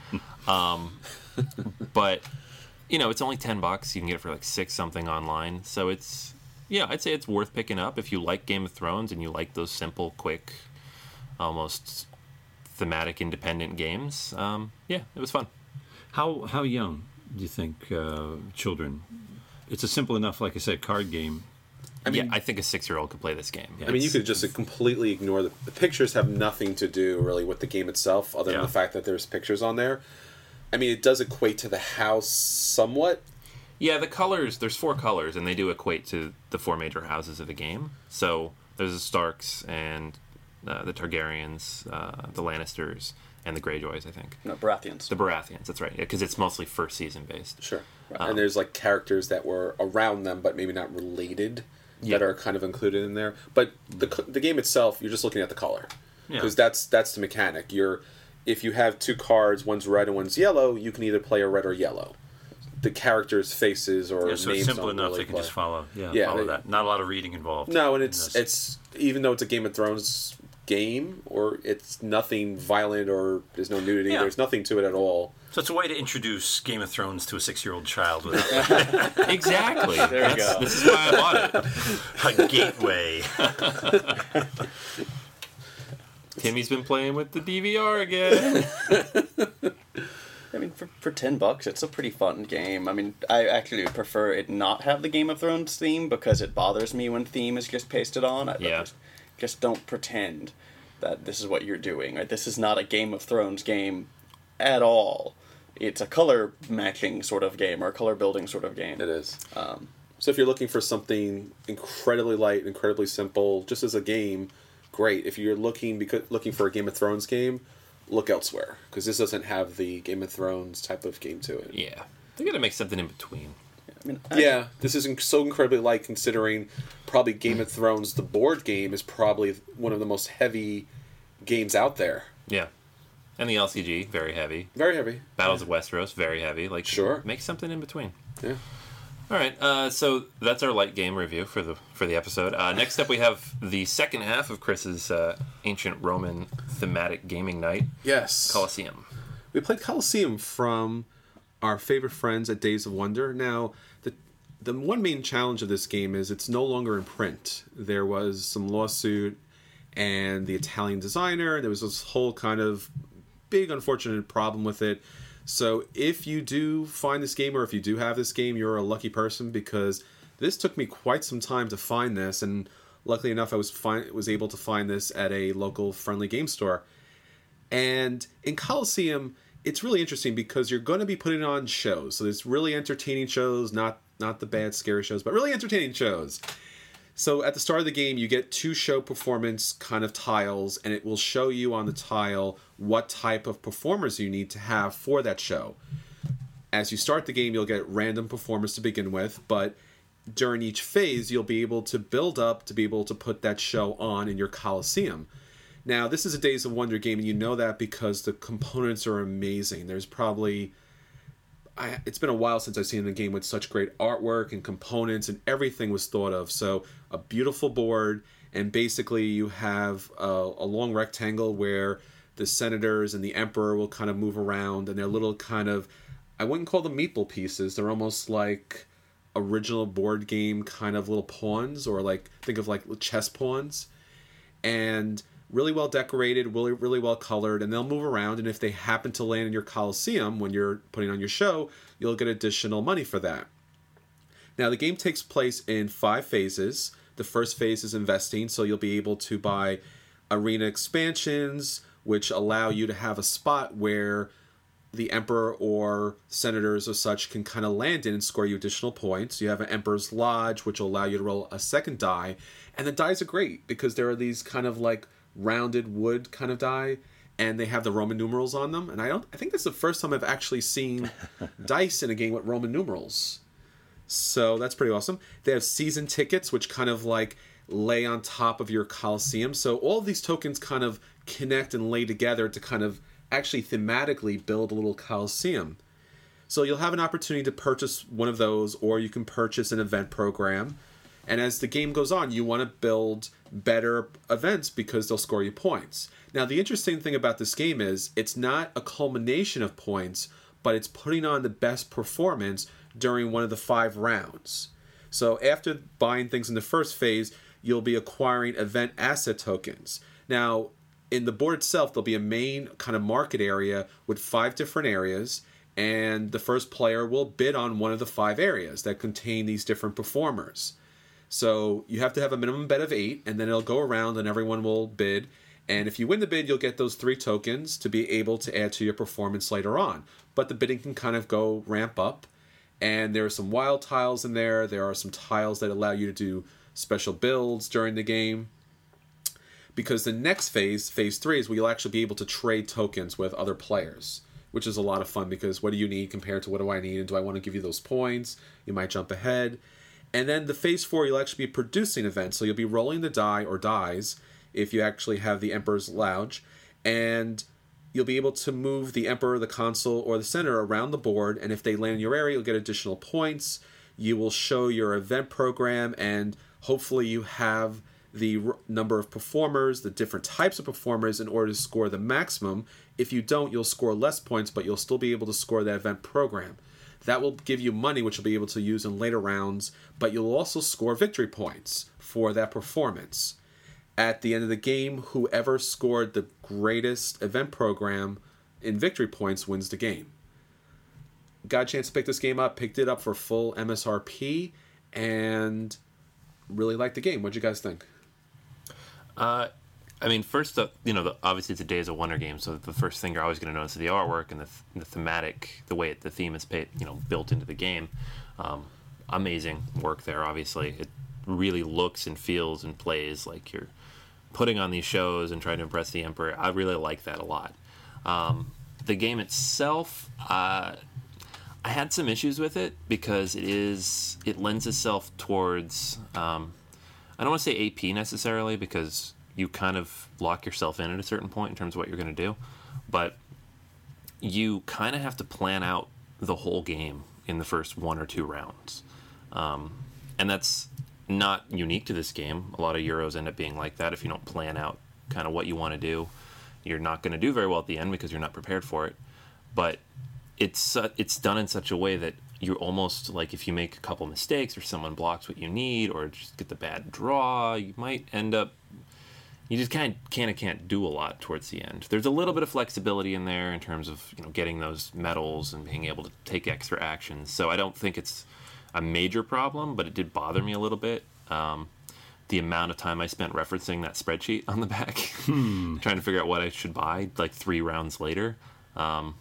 But, it's only $10. You can get it for like 6 something online. So it's, I'd say it's worth picking up if you like Game of Thrones and you like those simple, quick, almost thematic, independent games. It was fun.
How young do you think children? It's a simple enough, like I said, card game.
I think a 6-year-old could play this game. Yeah,
you could just completely ignore the pictures. Have nothing to do really with the game itself, other than the fact that there's pictures on there. It does equate to the house somewhat.
Yeah, the colors. There's 4 colors, and they do equate to the 4 major houses of the game. So there's the Starks and the Targaryens, the Lannisters, and the Greyjoys, I think.
No, Baratheons.
The Baratheons, that's right. Because it's mostly first season based.
Sure. And there's like characters that were around them, but maybe not related, that are kind of included in there. But the game itself, you're just looking at the color. Because that's the mechanic. If you have 2 cards, one's red and one's yellow, you can either play a red or yellow. The characters' faces or names
so it's simple
don't
enough
really
they can
play.
just follow. Follow that. Not a lot of reading involved.
No, and it's even though it's a Game of Thrones game, or it's nothing violent or there's no nudity, there's nothing to it at all.
So it's a way to introduce Game of Thrones to a 6-year-old child.
Exactly.
There you go.
This is why I bought it.
A gateway.
Timmy's been playing with the DVR again.
For $10, it's a pretty fun game. I actually would prefer it not have the Game of Thrones theme because it bothers me when theme is just pasted on. Just don't pretend that this is what you're doing. Right? This is not a Game of Thrones game at all. It's a color matching sort of game or a color building sort of game.
It is. So if you're looking for something incredibly light, incredibly simple, just as a game, great. If you're looking for a Game of Thrones game, look elsewhere, because this doesn't have the Game of Thrones type of game to it.
Yeah. They gotta make something in between.
This is so incredibly light, considering probably Game of Thrones, the board game, is probably one of the most heavy games out there.
Yeah. And the LCG, very heavy.
Very heavy.
Battles of Westeros, very heavy.
Sure.
Make something in between.
Yeah.
All right, so that's our light game review for the episode. Next up, we have the second half of Chris's ancient Roman thematic gaming night.
Yes.
Colosseum.
We played Colosseum from our favorite friends at Days of Wonder. Now, the one main challenge of this game is it's no longer in print. There was some lawsuit, and the Italian designer, there was this whole kind of big unfortunate problem with it. So if you do find this game, or if you do have this game, you're a lucky person, because this took me quite some time to find this, and luckily enough I was able to find this at a local friendly game store. And in Colosseum, it's really interesting because you're going to be putting on shows. So there's really entertaining shows, not the bad scary shows, but really entertaining shows. So at the start of the game, you get 2 show performance kind of tiles, and it will show you on the tile what type of performers you need to have for that show. As you start the game, you'll get random performers to begin with, but during each phase, you'll be able to build up to be able to put that show on in your Coliseum. Now, this is a Days of Wonder game, and you know that because the components are amazing. There's probably... it's been a while since I've seen a game with such great artwork and components, and everything was thought of. So, a beautiful board, and basically you have a long rectangle where the senators and the emperor will kind of move around, and they're little kind of... I wouldn't call them meeple pieces. They're almost like original board game kind of little pawns, or like, think of like chess pawns. And... really well decorated, really well colored, and they'll move around, and if they happen to land in your Coliseum when you're putting on your show, you'll get additional money for that. Now, the game takes place in 5 phases. The first phase is investing, so you'll be able to buy arena expansions, which allow you to have a spot where the Emperor or Senators or such can kind of land in and score you additional points. You have an Emperor's Lodge, which will allow you to roll a second die, and the dice are great because there are these kind of like rounded wood kind of die, and they have the Roman numerals on them. And I think that's the first time I've actually seen dice in a game with Roman numerals. So that's pretty awesome. They have season tickets, which kind of like lay on top of your Coliseum. So all of these tokens kind of connect and lay together to kind of actually thematically build a little Coliseum. So you'll have an opportunity to purchase one of those, or you can purchase an event program. And as the game goes on, you want to build better events because they'll score you points. Now, the interesting thing about this game is it's not a culmination of points, but it's putting on the best performance during one of the 5 rounds. So after buying things in the first phase, you'll be acquiring event asset tokens. Now, in the board itself, there'll be a main kind of market area with 5 different areas, and the first player will bid on one of the 5 areas that contain these different performers. So you have to have a minimum bet of 8, and then it'll go around and everyone will bid. And if you win the bid, you'll get those 3 tokens to be able to add to your performance later on. But the bidding can kind of go ramp up. And there are some wild tiles in there. There are some tiles that allow you to do special builds during the game. Because the next phase, phase 3, is where you'll actually be able to trade tokens with other players, which is a lot of fun because what do you need compared to what do I need? And do I want to give you those points? You might jump ahead. And then the phase 4, you'll actually be producing events. So you'll be rolling the die or dies if you actually have the Emperor's Lodge. And you'll be able to move the Emperor, the Consul, or the Senator around the board. And if they land in your area, you'll get additional points. You will show your event program, and hopefully you have the number of performers, the different types of performers in order to score the maximum. If you don't, you'll score less points, but you'll still be able to score that event program. That will give you money, which you'll be able to use in later rounds, but you'll also score victory points for that performance. At the end of the game, whoever scored the greatest event program in victory points wins the game. Got a chance to pick this game up, picked it up for full MSRP, and really liked the game. What'd you guys think?
I mean, first up, obviously it's a Days of Wonder game, so the first thing you're always going to notice is the artwork and the thematic, the way the theme is built into the game. Amazing work there, obviously. It really looks and feels and plays like you're putting on these shows and trying to impress the Emperor. I really like that a lot. The game itself, I had some issues with it because it lends itself towards, I don't want to say AP necessarily because you kind of lock yourself in at a certain point in terms of what you're going to do, but you kind of have to plan out the whole game in the first 1 or 2 rounds. And that's not unique to this game. A lot of Euros end up being like that. If you don't plan out kind of what you want to do, you're not going to do very well at the end because you're not prepared for it. But it's done in such a way that you're almost like if you make a couple mistakes or someone blocks what you need or just get the bad draw, you might end up... You just can't do a lot towards the end. There's a little bit of flexibility in there in terms of getting those medals and being able to take extra actions. So I don't think it's a major problem, but it did bother me a little bit. The amount of time I spent referencing that spreadsheet on the back, trying to figure out what I should buy, like 3 rounds later. And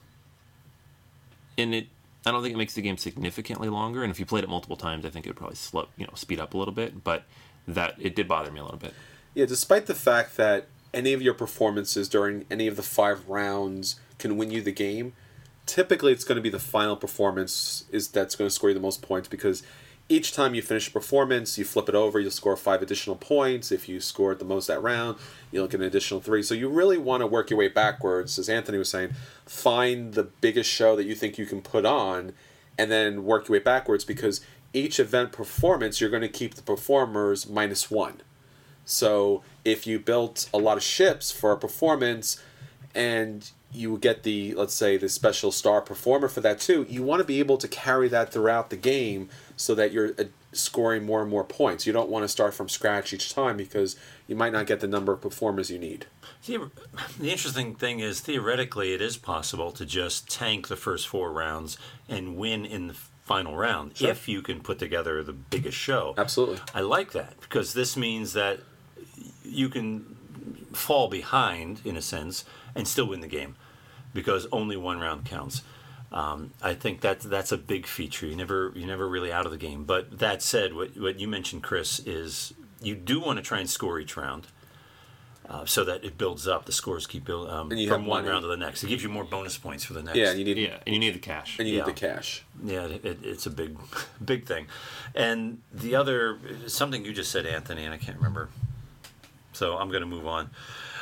I don't think it makes the game significantly longer. And if you played it multiple times, I think it would probably speed up a little bit. But that it did bother me a little bit.
Yeah, despite the fact that any of your performances during any of the 5 rounds can win you the game, typically it's going to be the final performance that's going to score you the most points because each time you finish a performance, you flip it over, you'll score 5 additional points. If you scored the most that round, you'll get an additional 3. So you really want to work your way backwards, as Anthony was saying. Find the biggest show that you think you can put on, and then work your way backwards, because each event performance, you're going to keep the performers -1. So if you built a lot of ships for a performance and you get the, let's say, the special star performer for that too, you want to be able to carry that throughout the game so that you're scoring more and more points. You don't want to start from scratch each time, because you might not get the number of performers you need.
The interesting thing is, theoretically, it is possible to just tank the first 4 rounds and win in the final round,
Sure.
if you can put together the biggest show.
Absolutely.
I like that, because this means that you can fall behind, in a sense, and still win the game, because only 1 round counts. I think that's a big feature. You're never really out of the game. But that said, what you mentioned, Chris, is you do want to try and score each round, so that it builds up. The scores keep building from one round to the next. It gives you more bonus points for the next.
Yeah, and you need
the cash.
And you need the cash.
Yeah, it's a big thing. And the other, something you just said, Anthony, and I can't remember, so I'm going to move on.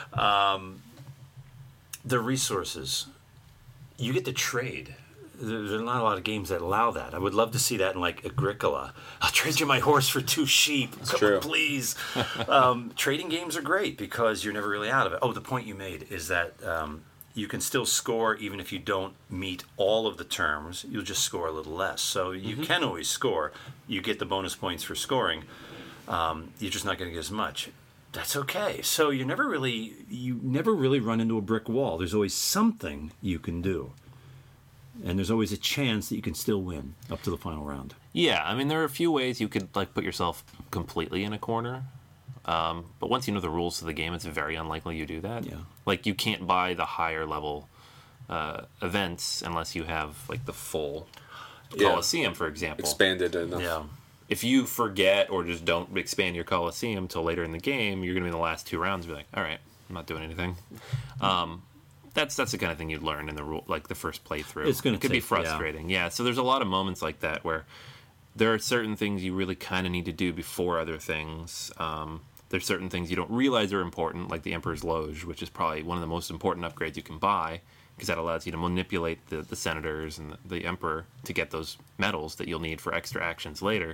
The resources. You get to trade. There's not a lot of games that allow that. I would love to see that in, like, Agricola. I'll trade you my horse for 2 sheep. Come on, please. Trading games are great because you're never really out of it. Oh, the point you made is that you can still score even if you don't meet all of the terms. You'll just score a little less. So you can always score. You get the bonus points for scoring. You're just not going to get as much. That's okay. So you never really run into a brick wall. There's always something you can do. And there's always a chance that you can still win up to the final round.
Yeah, I mean, there are a few ways you could, like, put yourself completely in a corner. But once you know the rules to the game, it's very unlikely you do that.
Yeah.
Like, you can't buy the higher level events unless you have, like, the full Coliseum, for example.
Expanded enough.
Yeah.
If you forget or just don't expand your Coliseum till later in the game, you're going to be in the last 2 rounds and be like, all right, I'm not doing anything. That's the kind of thing you'd learn in the rule, like the first playthrough. It could be frustrating. Yeah, so there's a lot of moments like that where there are certain things you really kind of need to do before other things. There's certain things you don't realize are important, like the Emperor's Loge, which is probably one of the most important upgrades you can buy, because that allows you to manipulate the senators and the Emperor to get those medals that you'll need for extra actions later.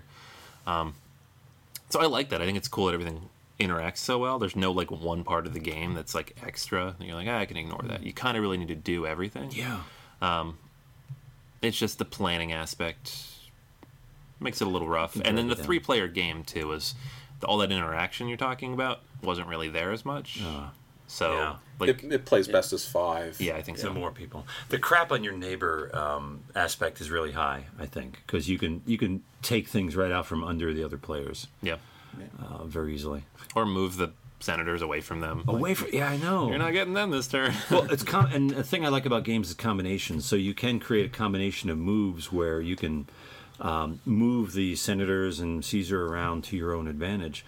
So I like that. I think it's cool that everything interacts so well. There's no, like, one part of the game that's, like, extra. And you're like, I can ignore that. You kind of really need to do everything.
Yeah.
It's just the planning aspect makes it a little rough. And then the 3-player game, too, is all that interaction you're talking about wasn't really there as much. So, like,
it plays best as 5.
Yeah, I think so.
More people. The crap on your neighbor aspect is really high, I think, because you can take things right out from under the other players.
Yeah.
Very easily.
Or move the senators away from them.
Yeah, I know.
You're not getting them this turn.
Well, and the thing I like about games is combinations. So you can create a combination of moves where you can move the senators and Caesar around to your own advantage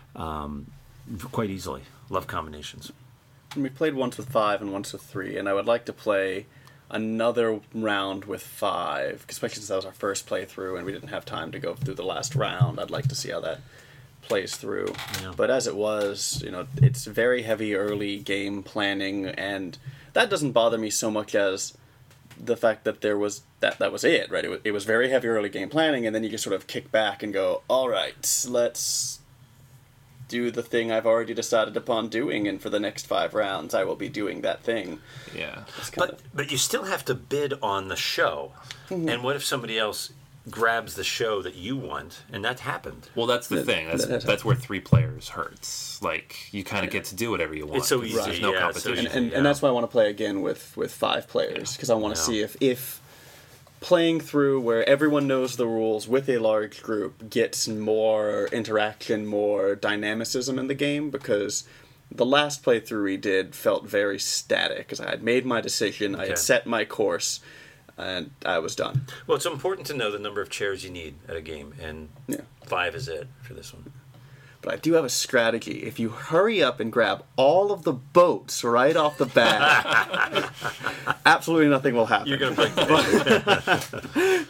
quite easily. Love combinations.
We played once with 5 and once with 3, and I would like to play another round with 5, especially since that was our first playthrough and we didn't have time to go through the last round. I'd like to see how that plays through.
Yeah.
But as it was, it's very heavy early game planning, and that doesn't bother me so much as the fact that there was that was it, right? It was very heavy early game planning, and then you can sort of kick back and go, all right, let's do the thing I've already decided upon doing, and for the next 5 rounds I will be doing that thing.
Yeah.
But you still have to bid on the show. And what if somebody else grabs the show that you want, and that happened?
Well, that's the thing. That's where 3 players hurts. Like, you kind of get to do whatever you want.
It's so easy.
There's no competition.
And that's why I want to play again with 5 players, because I want to see if playing through where everyone knows the rules with a large group gets more interaction, more dynamicism in the game, because the last playthrough we did felt very static, because I had made my decision, I had set my course, and I was done.
Well, it's important to know the number of chairs you need at a game, and 5 is it for this one.
But I do have a strategy. If you hurry up and grab all of the boats right off the bat, absolutely nothing will happen.
You're going to break the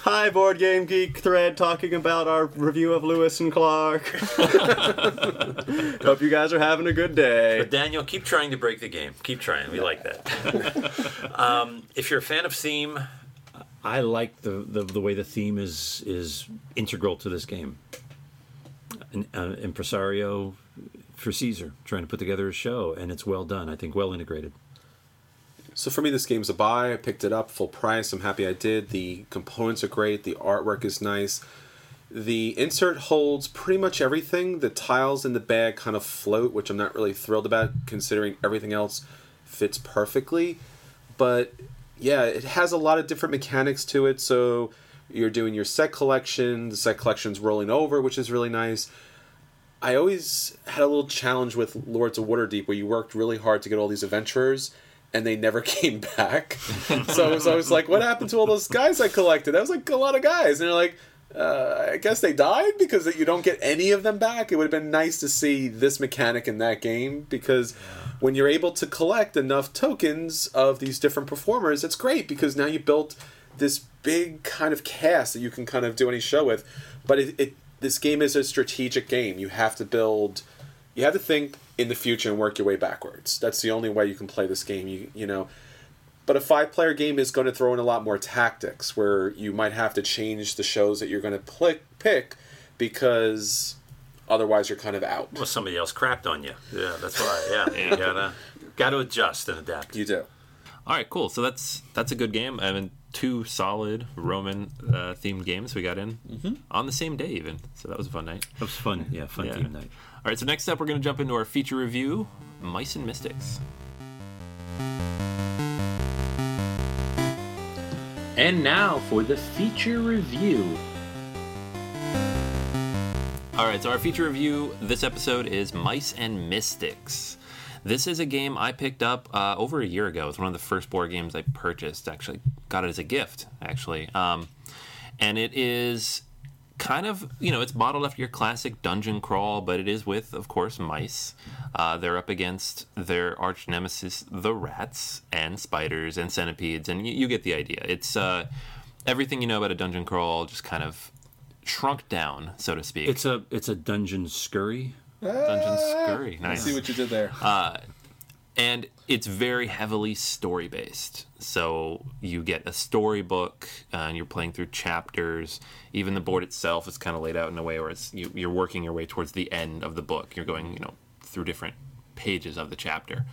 Hi, Board Game Geek thread talking about our review of Lewis and Clark. Hope you guys are having a good day.
But Daniel, keep trying to break the game. Keep trying. We like that. If you're a fan of theme, I like the way the theme is integral to this game. An impresario for Caesar, trying to put together a show, and it's well done. I think well integrated.
So for me, this game's a buy. I picked it up full price. I'm happy I did. The components are great. The artwork is nice. The insert holds pretty much everything. The tiles in the bag kind of float, which I'm not really thrilled about, considering everything else fits perfectly. But yeah, it has a lot of different mechanics to it. So you're doing your set collection. The set collection's rolling over, which is really nice. I always had a little challenge with Lords of Waterdeep, where you worked really hard to get all these adventurers, and they never came back. So I was like, what happened to all those guys I collected? That was like a lot of guys. And they're like, I guess they died because you don't get any of them back. It would have been nice to see this mechanic in that game, because when you're able to collect enough tokens of these different performers, it's great, because now you built this big kind of cast that you can kind of do any show with. But this game is a strategic game. You have to build... You have to think in the future and work your way backwards. That's the only way you can play this game. You know, but a 5-player game is going to throw in a lot more tactics, where you might have to change the shows that you're going to pick, because otherwise you're kind of out.
Well, somebody else crapped on you. Yeah, that's why. Yeah, you gotta adjust and adapt.
You do.
All right, cool. So that's a good game. I mean, 2 solid Roman themed games we got in on the same day even. So that was a fun night.
That was fun. Yeah, fun theme night.
All right, so next up we're going to jump into our feature review, Mice and Mystics.
And now for the feature review.
All right, so our feature review this episode is Mice and Mystics. This is a game I picked up over a year ago. It's one of the first board games I purchased. Actually, got it as a gift, actually. And it is kind of, it's modeled after your classic dungeon crawl, but it is with, of course, mice. They're up against their arch nemesis, the rats, and spiders, and centipedes, and you get the idea. It's everything you know about a dungeon crawl, just kind of shrunk down, so to speak.
It's a dungeon scurry.
Dungeon scurry, nice.
I see what you did there.
And it's very heavily story-based. So you get a storybook, and you're playing through chapters. Even the board itself is kind of laid out in a way where you're working your way towards the end of the book. You're going, through different pages of the chapter.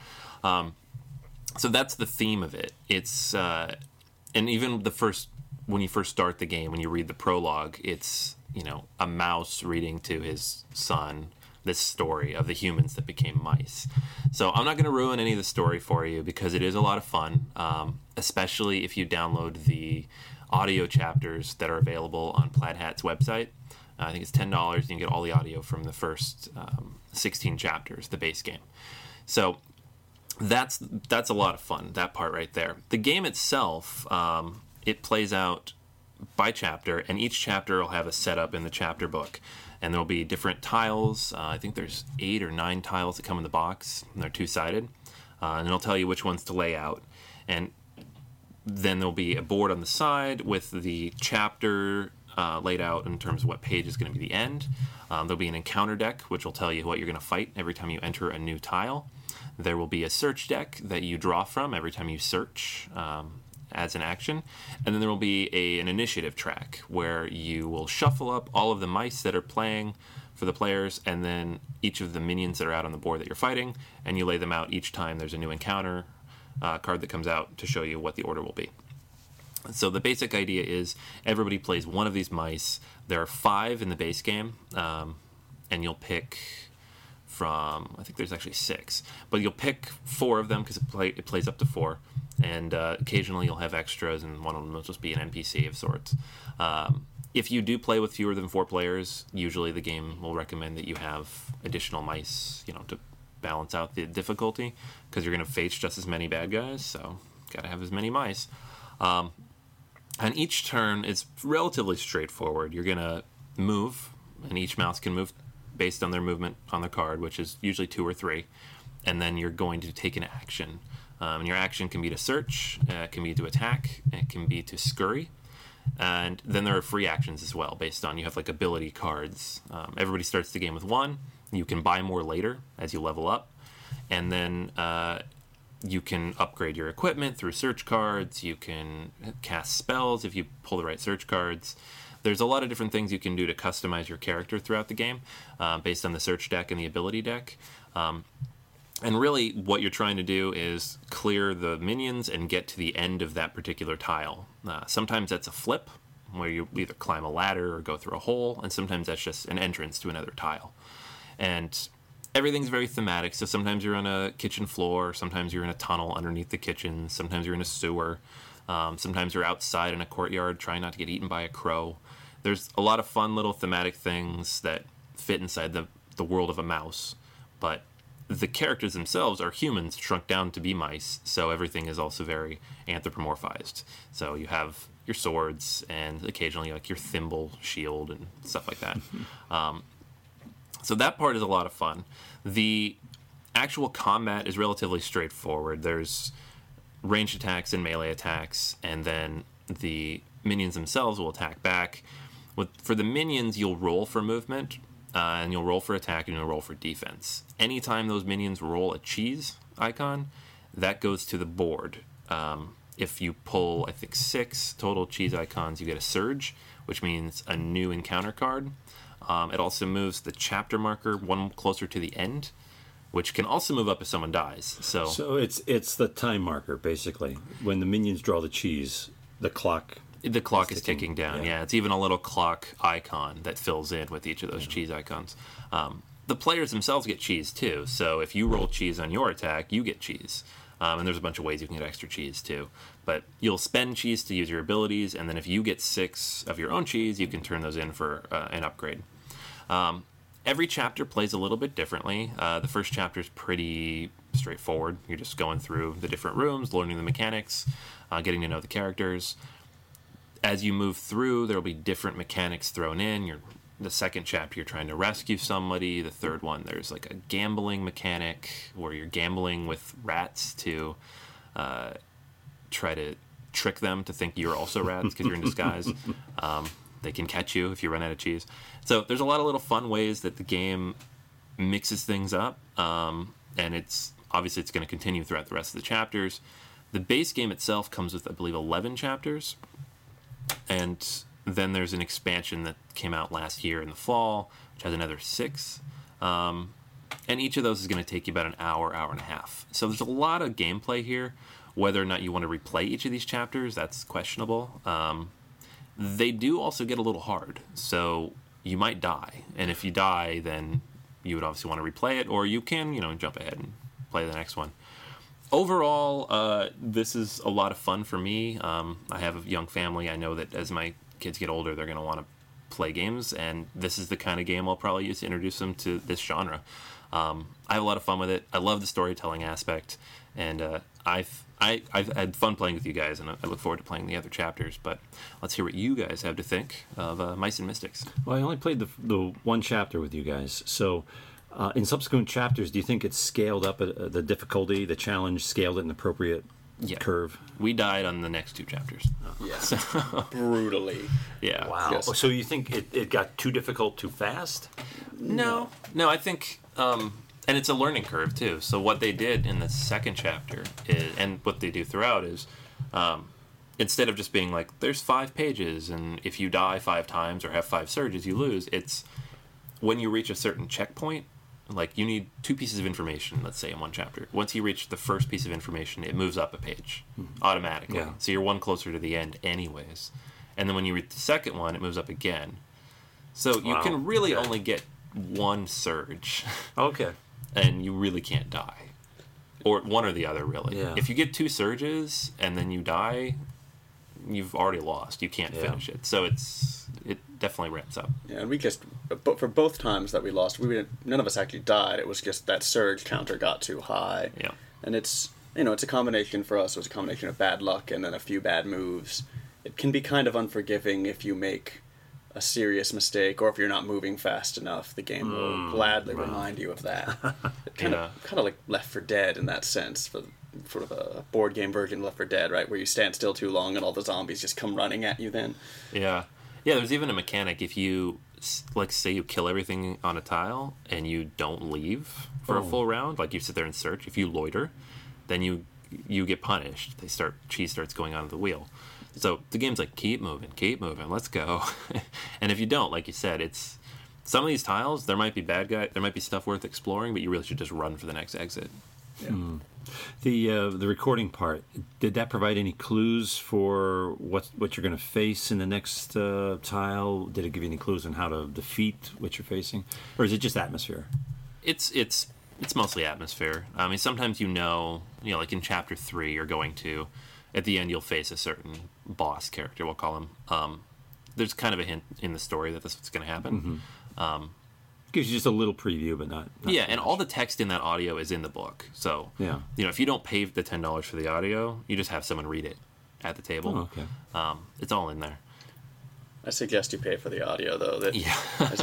So that's the theme of it. It's and even when you first start the game, when you read the prologue, it's a mouse reading to his son this story of the humans that became mice. So I'm not going to ruin any of the story for you, because it is a lot of fun, especially if you download the audio chapters that are available on Plaid Hat's website. I think it's $10. You can get all the audio from the first 16 chapters, the base game. So that's a lot of fun, that part right there. The game itself, it plays out by chapter, and each chapter will have a setup in the chapter book. And there'll be different tiles. I think there's 8 or 9 tiles that come in the box, and they're 2-sided. And it'll tell you which ones to lay out. And then there'll be a board on the side with the chapter laid out in terms of what page is going to be the end. There'll be an encounter deck, which will tell you what you're going to fight every time you enter a new tile. There will be a search deck that you draw from every time you search as an action. And then there will be an initiative track where you will shuffle up all of the mice that are playing for the players, and then each of the minions that are out on the board that you're fighting, and you lay them out each time there's a new encounter card that comes out to show you what the order will be. So the basic idea is everybody plays one of these mice. There are 5 in the base game, and you'll pick from, I think there's actually 6, but you'll pick 4 of them because it plays up to 4. And occasionally you'll have extras, and one of them will just be an NPC of sorts. If you do play with fewer than 4 players, usually the game will recommend that you have additional mice, to balance out the difficulty, because you're going to face just as many bad guys, so got to have as many mice. And each turn is relatively straightforward. You're going to move, and each mouse can move based on their movement on their card, which is usually 2 or 3, and then you're going to take an action. And your action can be to search, it can be to attack, it can be to scurry. And then there are free actions as well, based on you have like ability cards. Everybody starts the game with one. You can buy more later as you level up. And then you can upgrade your equipment through search cards. You can cast spells if you pull the right search cards. There's a lot of different things you can do to customize your character throughout the game based on the search deck and the ability deck. And really what you're trying to do is clear the minions and get to the end of that particular tile. Sometimes that's a flip, where you either climb a ladder or go through a hole, and sometimes that's just an entrance to another tile. And everything's very thematic, so sometimes you're on a kitchen floor, sometimes you're in a tunnel underneath the kitchen, sometimes you're in a sewer, sometimes you're outside in a courtyard trying not to get eaten by a crow. There's a lot of fun little thematic things that fit inside the world of a mouse, but the characters themselves are humans shrunk down to be mice, so everything is also very anthropomorphized. So you have your swords and occasionally like your thimble, shield, and stuff like that. So that part is a lot of fun. The actual combat is relatively straightforward. There's ranged attacks and melee attacks, and then the minions themselves will attack back. For the minions, you'll roll for movement, and you'll roll for attack, and you'll roll for defense. Anytime those minions roll a cheese icon, that goes to the board. If you pull, I think, 6 total cheese icons, you get a surge, which means a new encounter card. It also moves the chapter marker one closer to the end, which can also move up if someone dies. So
it's the time marker, basically. When the minions draw the cheese, the clock
is ticking down. Yeah, it's even a little clock icon that fills in with each of those cheese icons. The players themselves get cheese too, so if you roll cheese on your attack, you get cheese. And there's a bunch of ways you can get extra cheese too. But you'll spend cheese to use your abilities, and then if you get 6 of your own cheese, you can turn those in for an upgrade. Every chapter plays a little bit differently. The first chapter is pretty straightforward. You're just going through the different rooms, learning the mechanics, getting to know the characters. As you move through, there will be different mechanics thrown in. The second chapter, you're trying to rescue somebody. The third one, there's like a gambling mechanic where you're gambling with rats to try to trick them to think you're also rats because you're in disguise. They can catch you if you run out of cheese. So there's a lot of little fun ways that the game mixes things up, and it's going to continue throughout the rest of the chapters. The base game itself comes with, I believe, 11 chapters, and then there's an expansion that came out last year in the fall, which has another 6. And each of those is going to take you about an hour, hour and a half. So there's a lot of gameplay here. Whether or not you want to replay each of these chapters, that's questionable. They do also get a little hard, so you might die. And if you die, then you would obviously want to replay it, or you can, jump ahead and play the next one. Overall, this is a lot of fun for me. I have a young family. I know that as my kids get older, they're going to want to play games, and this is the kind of game I'll probably use to introduce them to this genre. I have a lot of fun with it. I love the storytelling aspect, and I've had fun playing with you guys, and I look forward to playing the other chapters. But let's hear what you guys have to think of Mice and Mystics.
Well, I only played the one chapter with you guys, so in subsequent chapters, do you think it's scaled up the difficulty, the challenge, scaled at an appropriate curve? We
died on the next 2 chapters.
Yeah, so. Brutally.
Yeah.
Wow. Yes. So you think it got too difficult too fast?
No, I think... and it's a learning curve too. So what they did in the second chapter is, and what they do throughout is, instead of just being like, there's 5 pages, and if you die 5 times or have 5 surges, you lose. It's when you reach a certain checkpoint, like you need 2 pieces of information, let's say in one chapter. Once you reach the first piece of information, it moves up a page automatically. Yeah. So you're one closer to the end anyways. And then when you reach the second one, it moves up again. So you can really only get 1 surge.
Okay.
And you really can't die. Or one or the other, really.
Yeah.
If you get 2 surges and then you die, you've already lost. You can't finish it. So it definitely ramps up.
Yeah, and we just, but for both times that we lost, none of us actually died. It was just that surge counter got too high.
Yeah.
And it's a combination for us. It was a combination of bad luck and then a few bad moves. It can be kind of unforgiving if you make a serious mistake, or if you're not moving fast enough, the game will gladly remind you of that. It kind of like Left 4 Dead in that sense. sort of a board game version of Left 4 Dead, right, where you stand still too long and all the zombies just come running at you. Then,
yeah. There's even a mechanic if you like say you kill everything on a tile and you don't leave for a full round, like you sit there and search. If you loiter, then you get punished. Cheese starts going onto the wheel. So the game's like, keep moving, let's go. And if you don't, like you said, it's some of these tiles, there might be bad guy, there might be stuff worth exploring, but you really should just run for the next exit.
Yeah. The recording part, did that provide any clues for what you're going to face in the next tile? Did it give you any clues on how to defeat what you're facing, or is it just atmosphere?
It's mostly atmosphere. I mean, sometimes like in chapter 3, you're going to, at the end, you'll face a certain boss character, we'll call him. There's kind of a hint in the story that this is going to happen.
Gives you just a little preview, but not
yeah,
so
and
much.
all the text in that audio is in the book. So, if you don't pay the $10 for the audio, you just have someone read it at the table.
Oh, okay.
It's all in there.
I suggest you pay for the audio, though.
Yeah.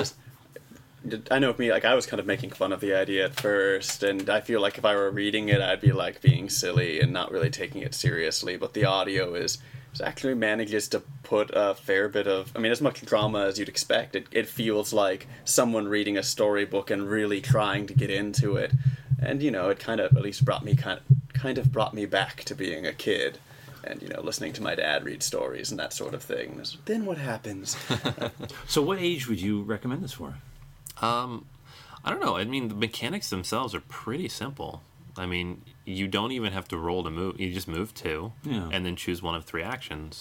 I know with me, like, I was kind of making fun of the idea at first, and I feel like if I were reading it, I'd be, like, being silly and not really taking it seriously, but the audio actually manages to put a fair bit of, I mean, as much drama as you'd expect. It feels like someone reading a storybook and really trying to get into it, and, it kind of, at least brought me brought me back to being a kid. And, listening to my dad read stories and that sort of thing. Then what happens?
So what age would you recommend this for?
I don't know. I mean, the mechanics themselves are pretty simple. I mean, you don't even have to roll to move. You just move 2 and then choose one of 3 actions.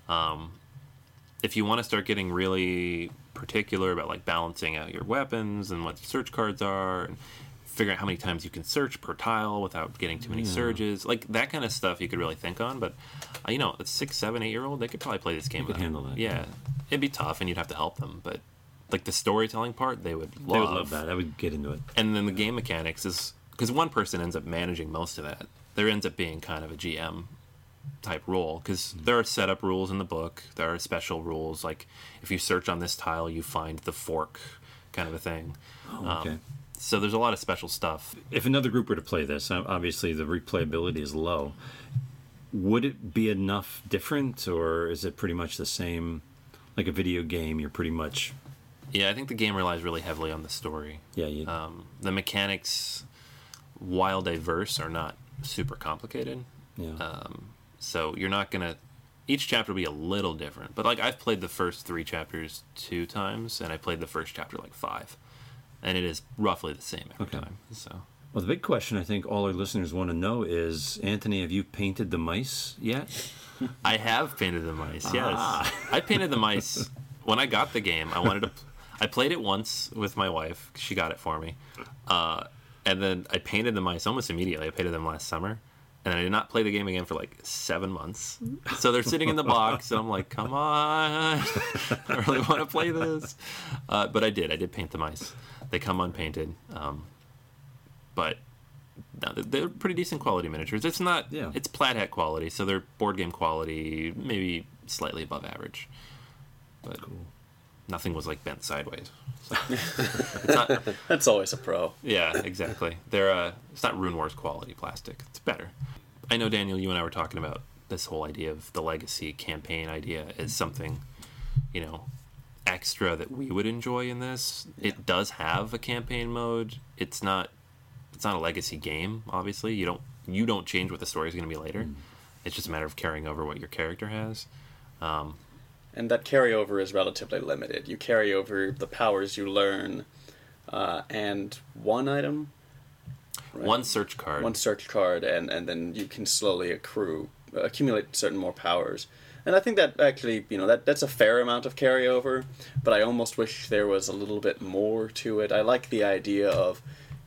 If you want to start getting really particular about like balancing out your weapons and what the search cards are, and figuring out how many times you can search per tile without getting too many surges, like that kind of stuff you could really think on. But, a 6, 7, 8-year-old, they could probably play this game.
They could handle that.
Yeah. It'd be tough and you'd have to help them, but like the storytelling part, they would love.
They would love that. I would get into it.
And then the game mechanics is, because one person ends up managing most of that. There ends up being kind of a GM type role, because there are setup rules in the book. There are special rules, like if you search on this tile, you find the fork, kind of a thing.
Oh, okay.
So there's a lot of special stuff.
If another group were to play this, obviously the replayability is low. Would it be enough different, or is it pretty much the same? Like a video game, you're pretty much...
Yeah, I think the game relies really heavily on the story.
Yeah.
The mechanics, while diverse, are not super complicated.
Yeah.
So you're not going to... Each chapter will be a little different. But like I've played the first 3 chapters 2 times, and I played the first chapter like 5. And it is roughly the same every time. So...
Well, the big question I think all our listeners want to know is, Anthony, have you painted the mice yet?
I have painted the mice, yes. I painted the mice when I got the game. I played it once with my wife. She got it for me. And then I painted the mice almost immediately. I painted them last summer. And I did not play the game again for like 7 months. So they're sitting in the box, and I'm like, come on. I really want to play this. But I did paint the mice. They come unpainted. But no, they're pretty decent quality miniatures. It's not, it's Plaid Hat quality, so they're board game quality, maybe slightly above average. But nothing was like bent sideways. So it's not,
that's always a pro.
Yeah, exactly. It's not Rune Wars quality plastic. It's better. I know, Daniel, you and I were talking about this whole idea of the legacy campaign idea as something, extra that we would enjoy in this. It does have a campaign mode. It's not a legacy game, obviously. You don't change what the story is going to be later. It's just a matter of carrying over what your character has.
And that carryover is relatively limited. You carry over the powers you learn, and one item, right?
One search card,
and then you can slowly accumulate certain more powers. And I think that actually, that's a fair amount of carryover, but I almost wish there was a little bit more to it. I like the idea of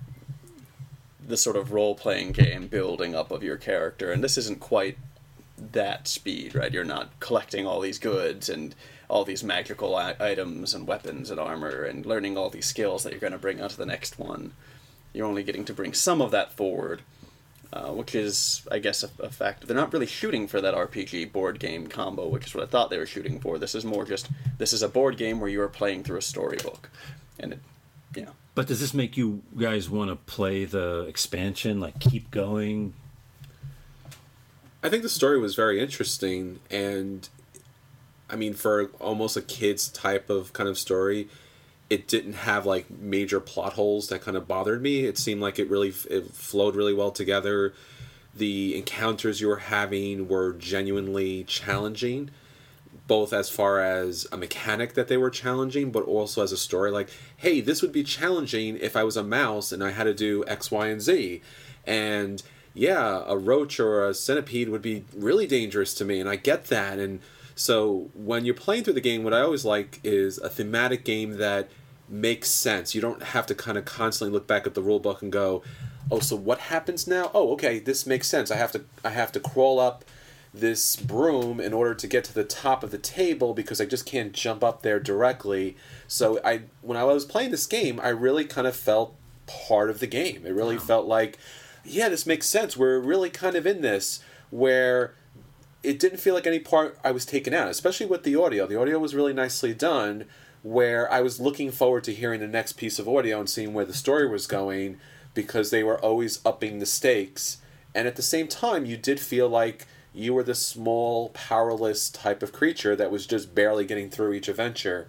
the sort of role-playing game building up of your character, and this isn't quite that speed, right? You're not collecting all these goods and all these magical items and weapons and armor and learning all these skills that you're going to bring onto the next one. You're only getting to bring some of that forward, which is, I guess, a fact. They're not really shooting for that RPG board game combo, which is what I thought they were shooting for. This is more just, this is a board game where you are playing through a storybook, and
But does this make you guys want to play the expansion, like keep going?
I think the story was very interesting, and I mean, for almost a kid's type of kind of story, it didn't have like major plot holes that kind of bothered me. It seemed like it flowed really well together. The encounters you were having were genuinely challenging, both as far as a mechanic that they were challenging, but also as a story. Like, hey, this would be challenging if I was a mouse and I had to do X, Y, and Z. And yeah, a roach or a centipede would be really dangerous to me, and I get that. And so when you're playing through the game, what I always like is a thematic game that makes sense. You don't have to kind of constantly look back at the rule book and go, oh, so what happens now? Oh, okay, this makes sense. I have to crawl up this broom in order to get to the top of the table because I just can't jump up there directly. So when I was playing this game, I really kind of felt part of the game. It really felt like, yeah, this makes sense. We're really kind of in this, where it didn't feel like any part I was taken out, especially with the audio. The audio was really nicely done, where I was looking forward to hearing the next piece of audio and seeing where the story was going, because they were always upping the stakes. And at the same time, you did feel like you were the small, powerless type of creature that was just barely getting through each adventure.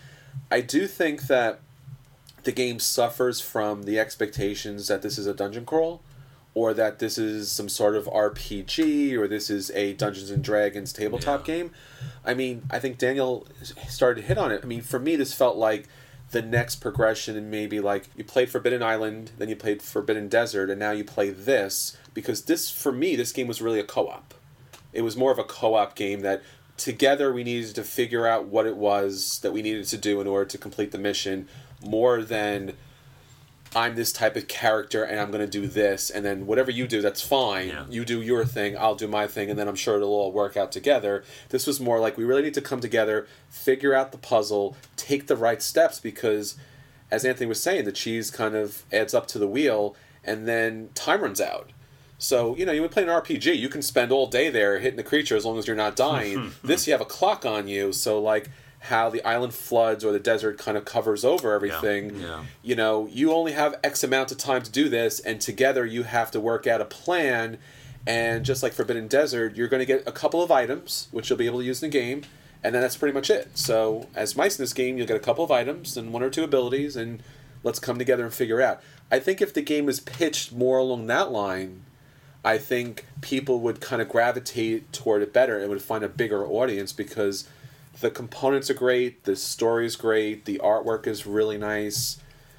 I do think that the game suffers from the expectations that this is a dungeon crawl, or that this is some sort of RPG, or this is a Dungeons & Dragons tabletop game. I mean, I think Daniel started to hit on it. I mean, for me, this felt like the next progression, and maybe like you played Forbidden Island, then you played Forbidden Desert, and now you play this, because this, for me, this game was really a co-op. It was more of a co-op game that together we needed to figure out what it was that we needed to do in order to complete the mission, more than I'm this type of character and I'm going to do this, and then whatever you do, that's fine. Yeah. You do your thing, I'll do my thing, and then I'm sure it'll all work out together. This was more like we really need to come together, figure out the puzzle, take the right steps, because, as Anthony was saying, the cheese kind of adds up to the wheel, and then time runs out. So, you would play an RPG, you can spend all day there hitting the creature as long as you're not dying. This, you have a clock on you, so like how the island floods or the desert kind of covers over everything. Yeah. You only have X amount of time to do this, and together you have to work out a plan. And just like Forbidden Desert, you're going to get a couple of items, which you'll be able to use in the game, and then that's pretty much it. So, as mice in this game, you'll get a couple of items and one or two abilities, and let's come together and figure out. I think if the game was pitched more along that line, I think people would kind of gravitate toward it better and would find a bigger audience, because the components are great, the story is great, the artwork is really nice.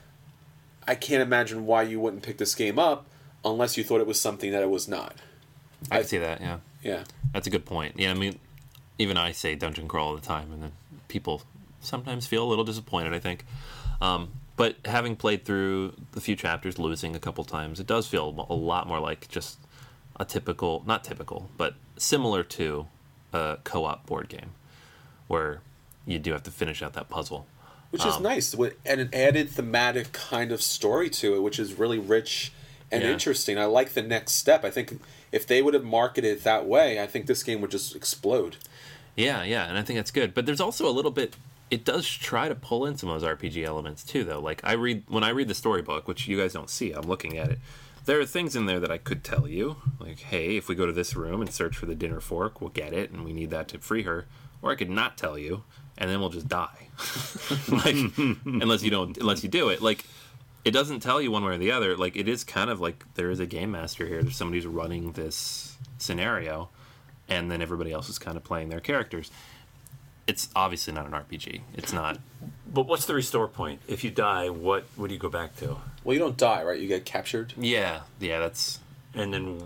I can't imagine why you wouldn't pick this game up unless you thought it was something that it was not.
I can see that, yeah.
Yeah.
That's a good point. Yeah, I mean, even I say dungeon crawl all the time, and then people sometimes feel a little disappointed, I think. But having played through the few chapters, losing a couple times, it does feel a lot more like just a typical, not typical, but similar to a co-op board game, where you do have to finish out that puzzle.
Which is nice, and an added thematic kind of story to it, which is really rich and interesting. I like the next step. I think if they would have marketed it that way, I think this game would just explode.
Yeah, and I think that's good. But there's also a little bit, it does try to pull in some of those RPG elements too, though. Like, when I read the storybook, which you guys don't see, I'm looking at it, there are things in there that I could tell you, like, hey, if we go to this room and search for the dinner fork, we'll get it, and we need that to free her. Or I could not tell you, and then we'll just die. Like, unless you do it. Like, it doesn't tell you one way or the other. Like, it is kind of like there is a game master here. There's somebody who's running this scenario, and then everybody else is kind of playing their characters. It's obviously not an RPG. It's not.
But what's the restore point? If you die, what do you go back to?
Well, you don't die, right? You get captured.
Yeah, that's.
And then,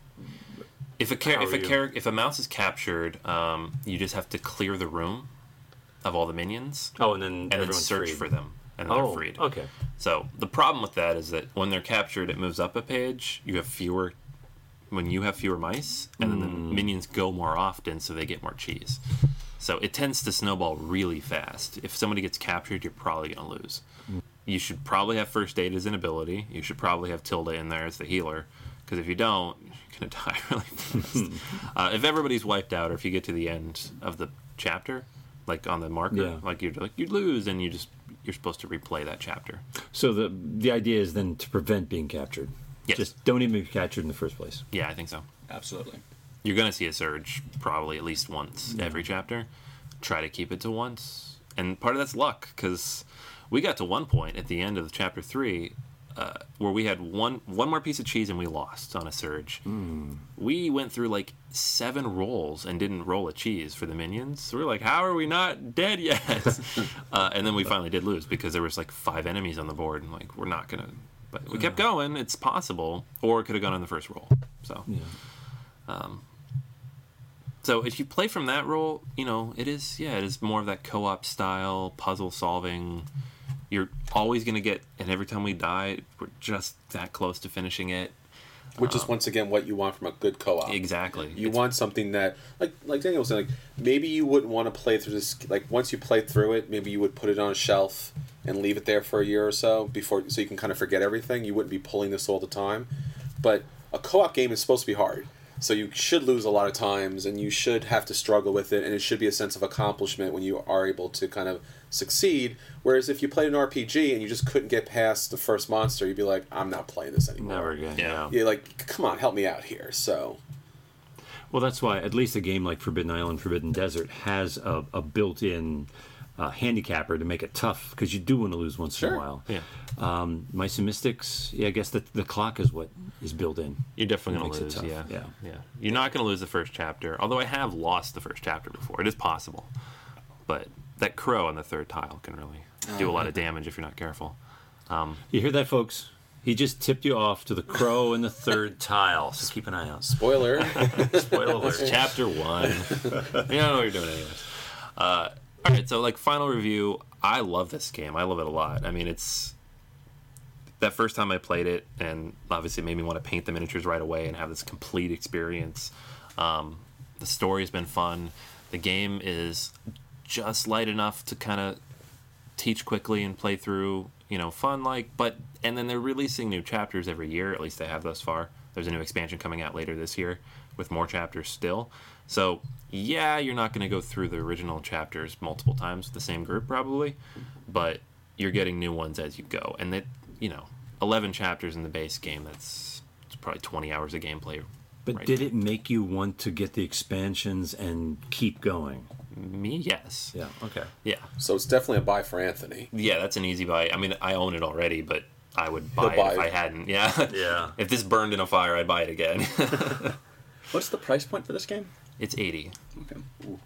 if a mouse is captured, you just have to clear the room of all the minions.
Oh, and then
search
freed
for them, and then they're freed.
Okay.
So the problem with that is that when they're captured, it moves up a page. You have fewer. When you have fewer mice, and then the minions go more often, so they get more cheese. So it tends to snowball really fast. If somebody gets captured, you're probably going to lose. You should probably have first aid as an ability. You should probably have Tilda in there as the healer, because if you don't, you're going to die really fast. If everybody's wiped out, or if you get to the end of the chapter, like on the marker, like you'd lose, and you're supposed to replay that chapter.
So the idea is then to prevent being captured.
Yes.
Just don't even be captured in the first place.
Yeah, I think so.
Absolutely.
you're going to see a surge probably at least once every chapter. Try to keep it to once. And part of that's luck, because we got to one point at the end of chapter 3 where we had one more piece of cheese and we lost on a surge. We went through like 7 rolls and didn't roll a cheese for the minions. So we're like, how are we not dead yet? And then we finally did lose because there was like 5 enemies on the board, and like, we're not gonna. But we kept going. It's possible, or it could have gone on the first roll. So, so if you play from that roll, it is more of that co-op style puzzle solving. You're always going to get, and every time we die, we're just that close to finishing it.
Which is, once again, what you want from a good co-op.
Exactly.
You want something that, like Daniel was saying, like, maybe you wouldn't want to play through this, like, once you play through it, maybe you would put it on a shelf and leave it there for a year or so, so you can kind of forget everything. You wouldn't be pulling this all the time. But a co-op game is supposed to be hard. So you should lose a lot of times, and you should have to struggle with it, and it should be a sense of accomplishment when you are able to kind of succeed. Whereas if you played an RPG and you just couldn't get past the first monster, you'd be like, I'm not playing this anymore.
Never again. Yeah.
You're like, come on, help me out here. So,
well, that's why at least a game like Forbidden Island, Forbidden Desert has a built-in handicapper to make it tough, because you do want to lose once in a while.
Yeah.
Mice and Mystics, I guess the clock is what is built in.
You're definitely going to lose, yeah. You're not going to lose the first chapter, although I have lost the first chapter before. It is possible. But that crow on the 3rd tile can really do a lot of damage if you're not careful.
You hear that, folks? He just tipped you off to the crow in the 3rd tile, so keep an eye out.
spoiler.
Spoiler alert.
Chapter 1. You don't know what you're doing anyways. All right, so like final review, I love this game. I love it a lot. I mean, it's that first time I played it, and obviously it made me want to paint the miniatures right away and have this complete experience. The story's been fun. The game is just light enough to kind of teach quickly and play through, fun and then they're releasing new chapters every year, at least they have thus far. There's a new expansion coming out later this year with more chapters still. So, yeah, you're not going to go through the original chapters multiple times with the same group probably, but you're getting new ones as you go. And that, 11 chapters in the base game, it's probably 20 hours of gameplay.
But did it make you want to get the expansions and keep going?
Me, yes.
Yeah, okay.
Yeah.
So it's definitely a buy for Anthony.
Yeah, that's an easy buy. I mean, I own it already, but I would buy it if I hadn't. Yeah.
Yeah.
If this burned in a fire, I'd buy it again.
What's the price point for this game?
It's 80.
Okay. Ooh.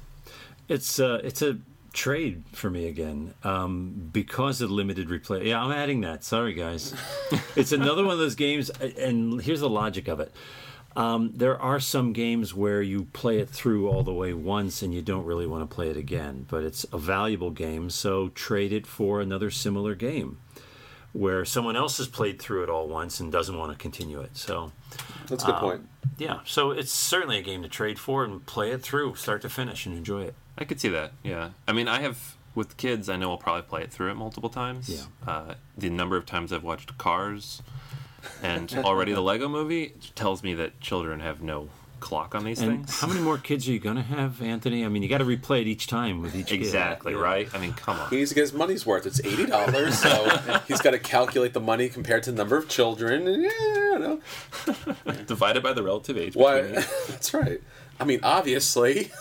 It's a trade for me again, because of limited replay. Yeah, I'm adding that. Sorry, guys. It's another one of those games, and here's the logic of it. There are some games where you play it through all the way once and you don't really want to play it again, but it's a valuable game, so trade it for another similar game where someone else has played through it all once and doesn't want to continue it. So
That's a good point.
Yeah, so it's certainly a game to trade for and play it through, start to finish, and enjoy it.
I could see that, yeah. I mean, with kids, I know I'll probably play it through it multiple times.
Yeah.
The number of times I've watched Cars and already the Lego Movie tells me that children have no clock on these
And
things.
how many more kids are you going to have, Anthony? I mean, you got to replay it each time with each kid.
Exactly, right? I mean, come on.
He needs to get his money's worth. It's $80, so he's got to calculate the money compared to the number of children. And,
Divided by the relative age
Why?
between each.
That's right. I mean, obviously.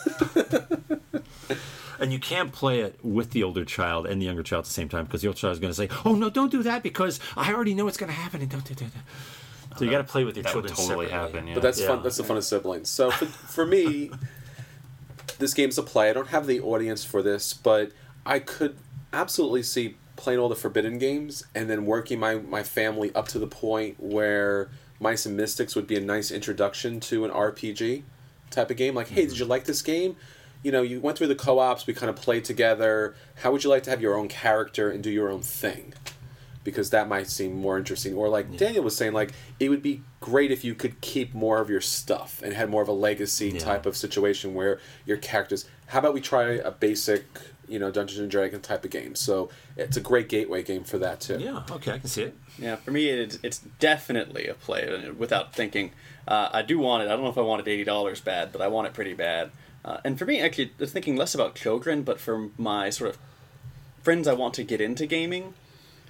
And you can't play it with the older child and the younger child at the same time, because the older child is going to say, "Oh no, don't do that because I already know what's going to happen, and don't do that." So you got to play with your
That would
children
totally
separately.
happen, yeah.
But that's fun. That's the fun of siblings. So for me, this game's a play. I don't have the audience for this, but I could absolutely see playing all the Forbidden games and then working my family up to the point where Mice and Mystics would be a nice introduction to an RPG type of game. Like, hey, did you like this game? You went through the co-ops, we kind of played together. How would you like to have your own character and do your own thing? Because that might seem more interesting. Or like Daniel was saying, like, it would be great if you could keep more of your stuff and had more of a legacy type of situation where your characters... How about we try a basic, Dungeons & Dragons type of game? So it's a great gateway game for that, too.
Yeah, okay, I can see it.
Yeah, for me, it's definitely a play without thinking. I do want it. I don't know if I want it $80 bad, but I want it pretty bad. And for me, actually, I was thinking less about children, but for my sort of friends I want to get into gaming,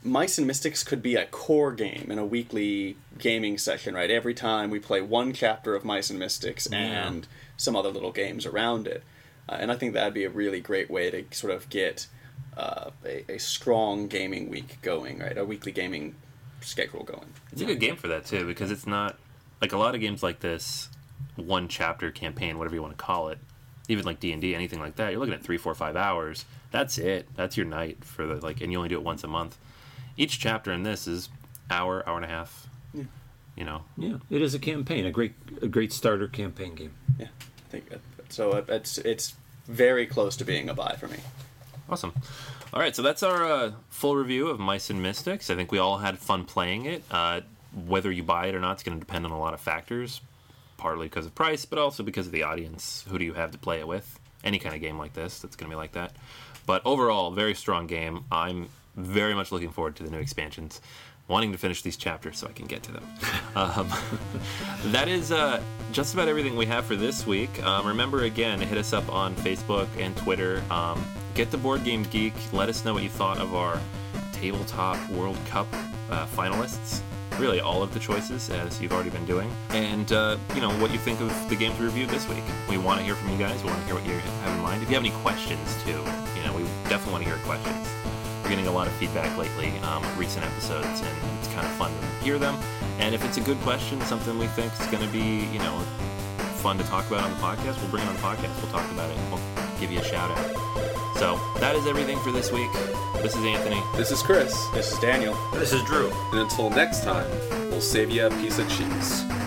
Mice and Mystics could be a core game in a weekly gaming session, right? Every time we play one chapter of Mice and Mystics and some other little games around it. And I think that'd be a really great way to sort of get a strong gaming week going, right? A weekly gaming schedule going.
It's a good game for that, too, because it's not... Like, a lot of games like this, one chapter campaign, whatever you want to call it, even like D&D, anything like that, you're looking at 3, 4, 5 hours. That's it. That's your night for the and you only do it once a month. Each chapter in this is hour and a half. Yeah. You know.
Yeah, it is a campaign, a great starter campaign game.
Yeah, I think so. It's very close to being a buy for me.
Awesome. All right, so that's our full review of Mice and Mystics. I think we all had fun playing it. Whether you buy it or not is going to depend on a lot of factors, partly because of price, but also because of the audience. Who do you have to play it with? Any kind of game like this, that's going to be like that. But overall, very strong game. I'm very much looking forward to the new expansions. Wanting to finish these chapters so I can get to them. That is just about everything we have for this week. Remember, again, hit us up on Facebook and Twitter. Get the Board Game Geek. Let us know what you thought of our Tabletop World Cup finalists. Really, all of the choices, as you've already been doing. And, what you think of the games we reviewed this week. We want to hear from you guys. We want to hear what you have in mind. If you have any questions, too, we definitely want to hear questions. We're getting a lot of feedback lately with recent episodes, and it's kind of fun to hear them. And if it's a good question, something we think is going to be, fun to talk about on the podcast, we'll bring it on the podcast. We'll talk about it, and we'll give you a shout-out. So, that is everything for this week. This is Anthony.
This is Chris.
This is Daniel.
This is Drew.
And until next time, we'll save you a piece of cheese.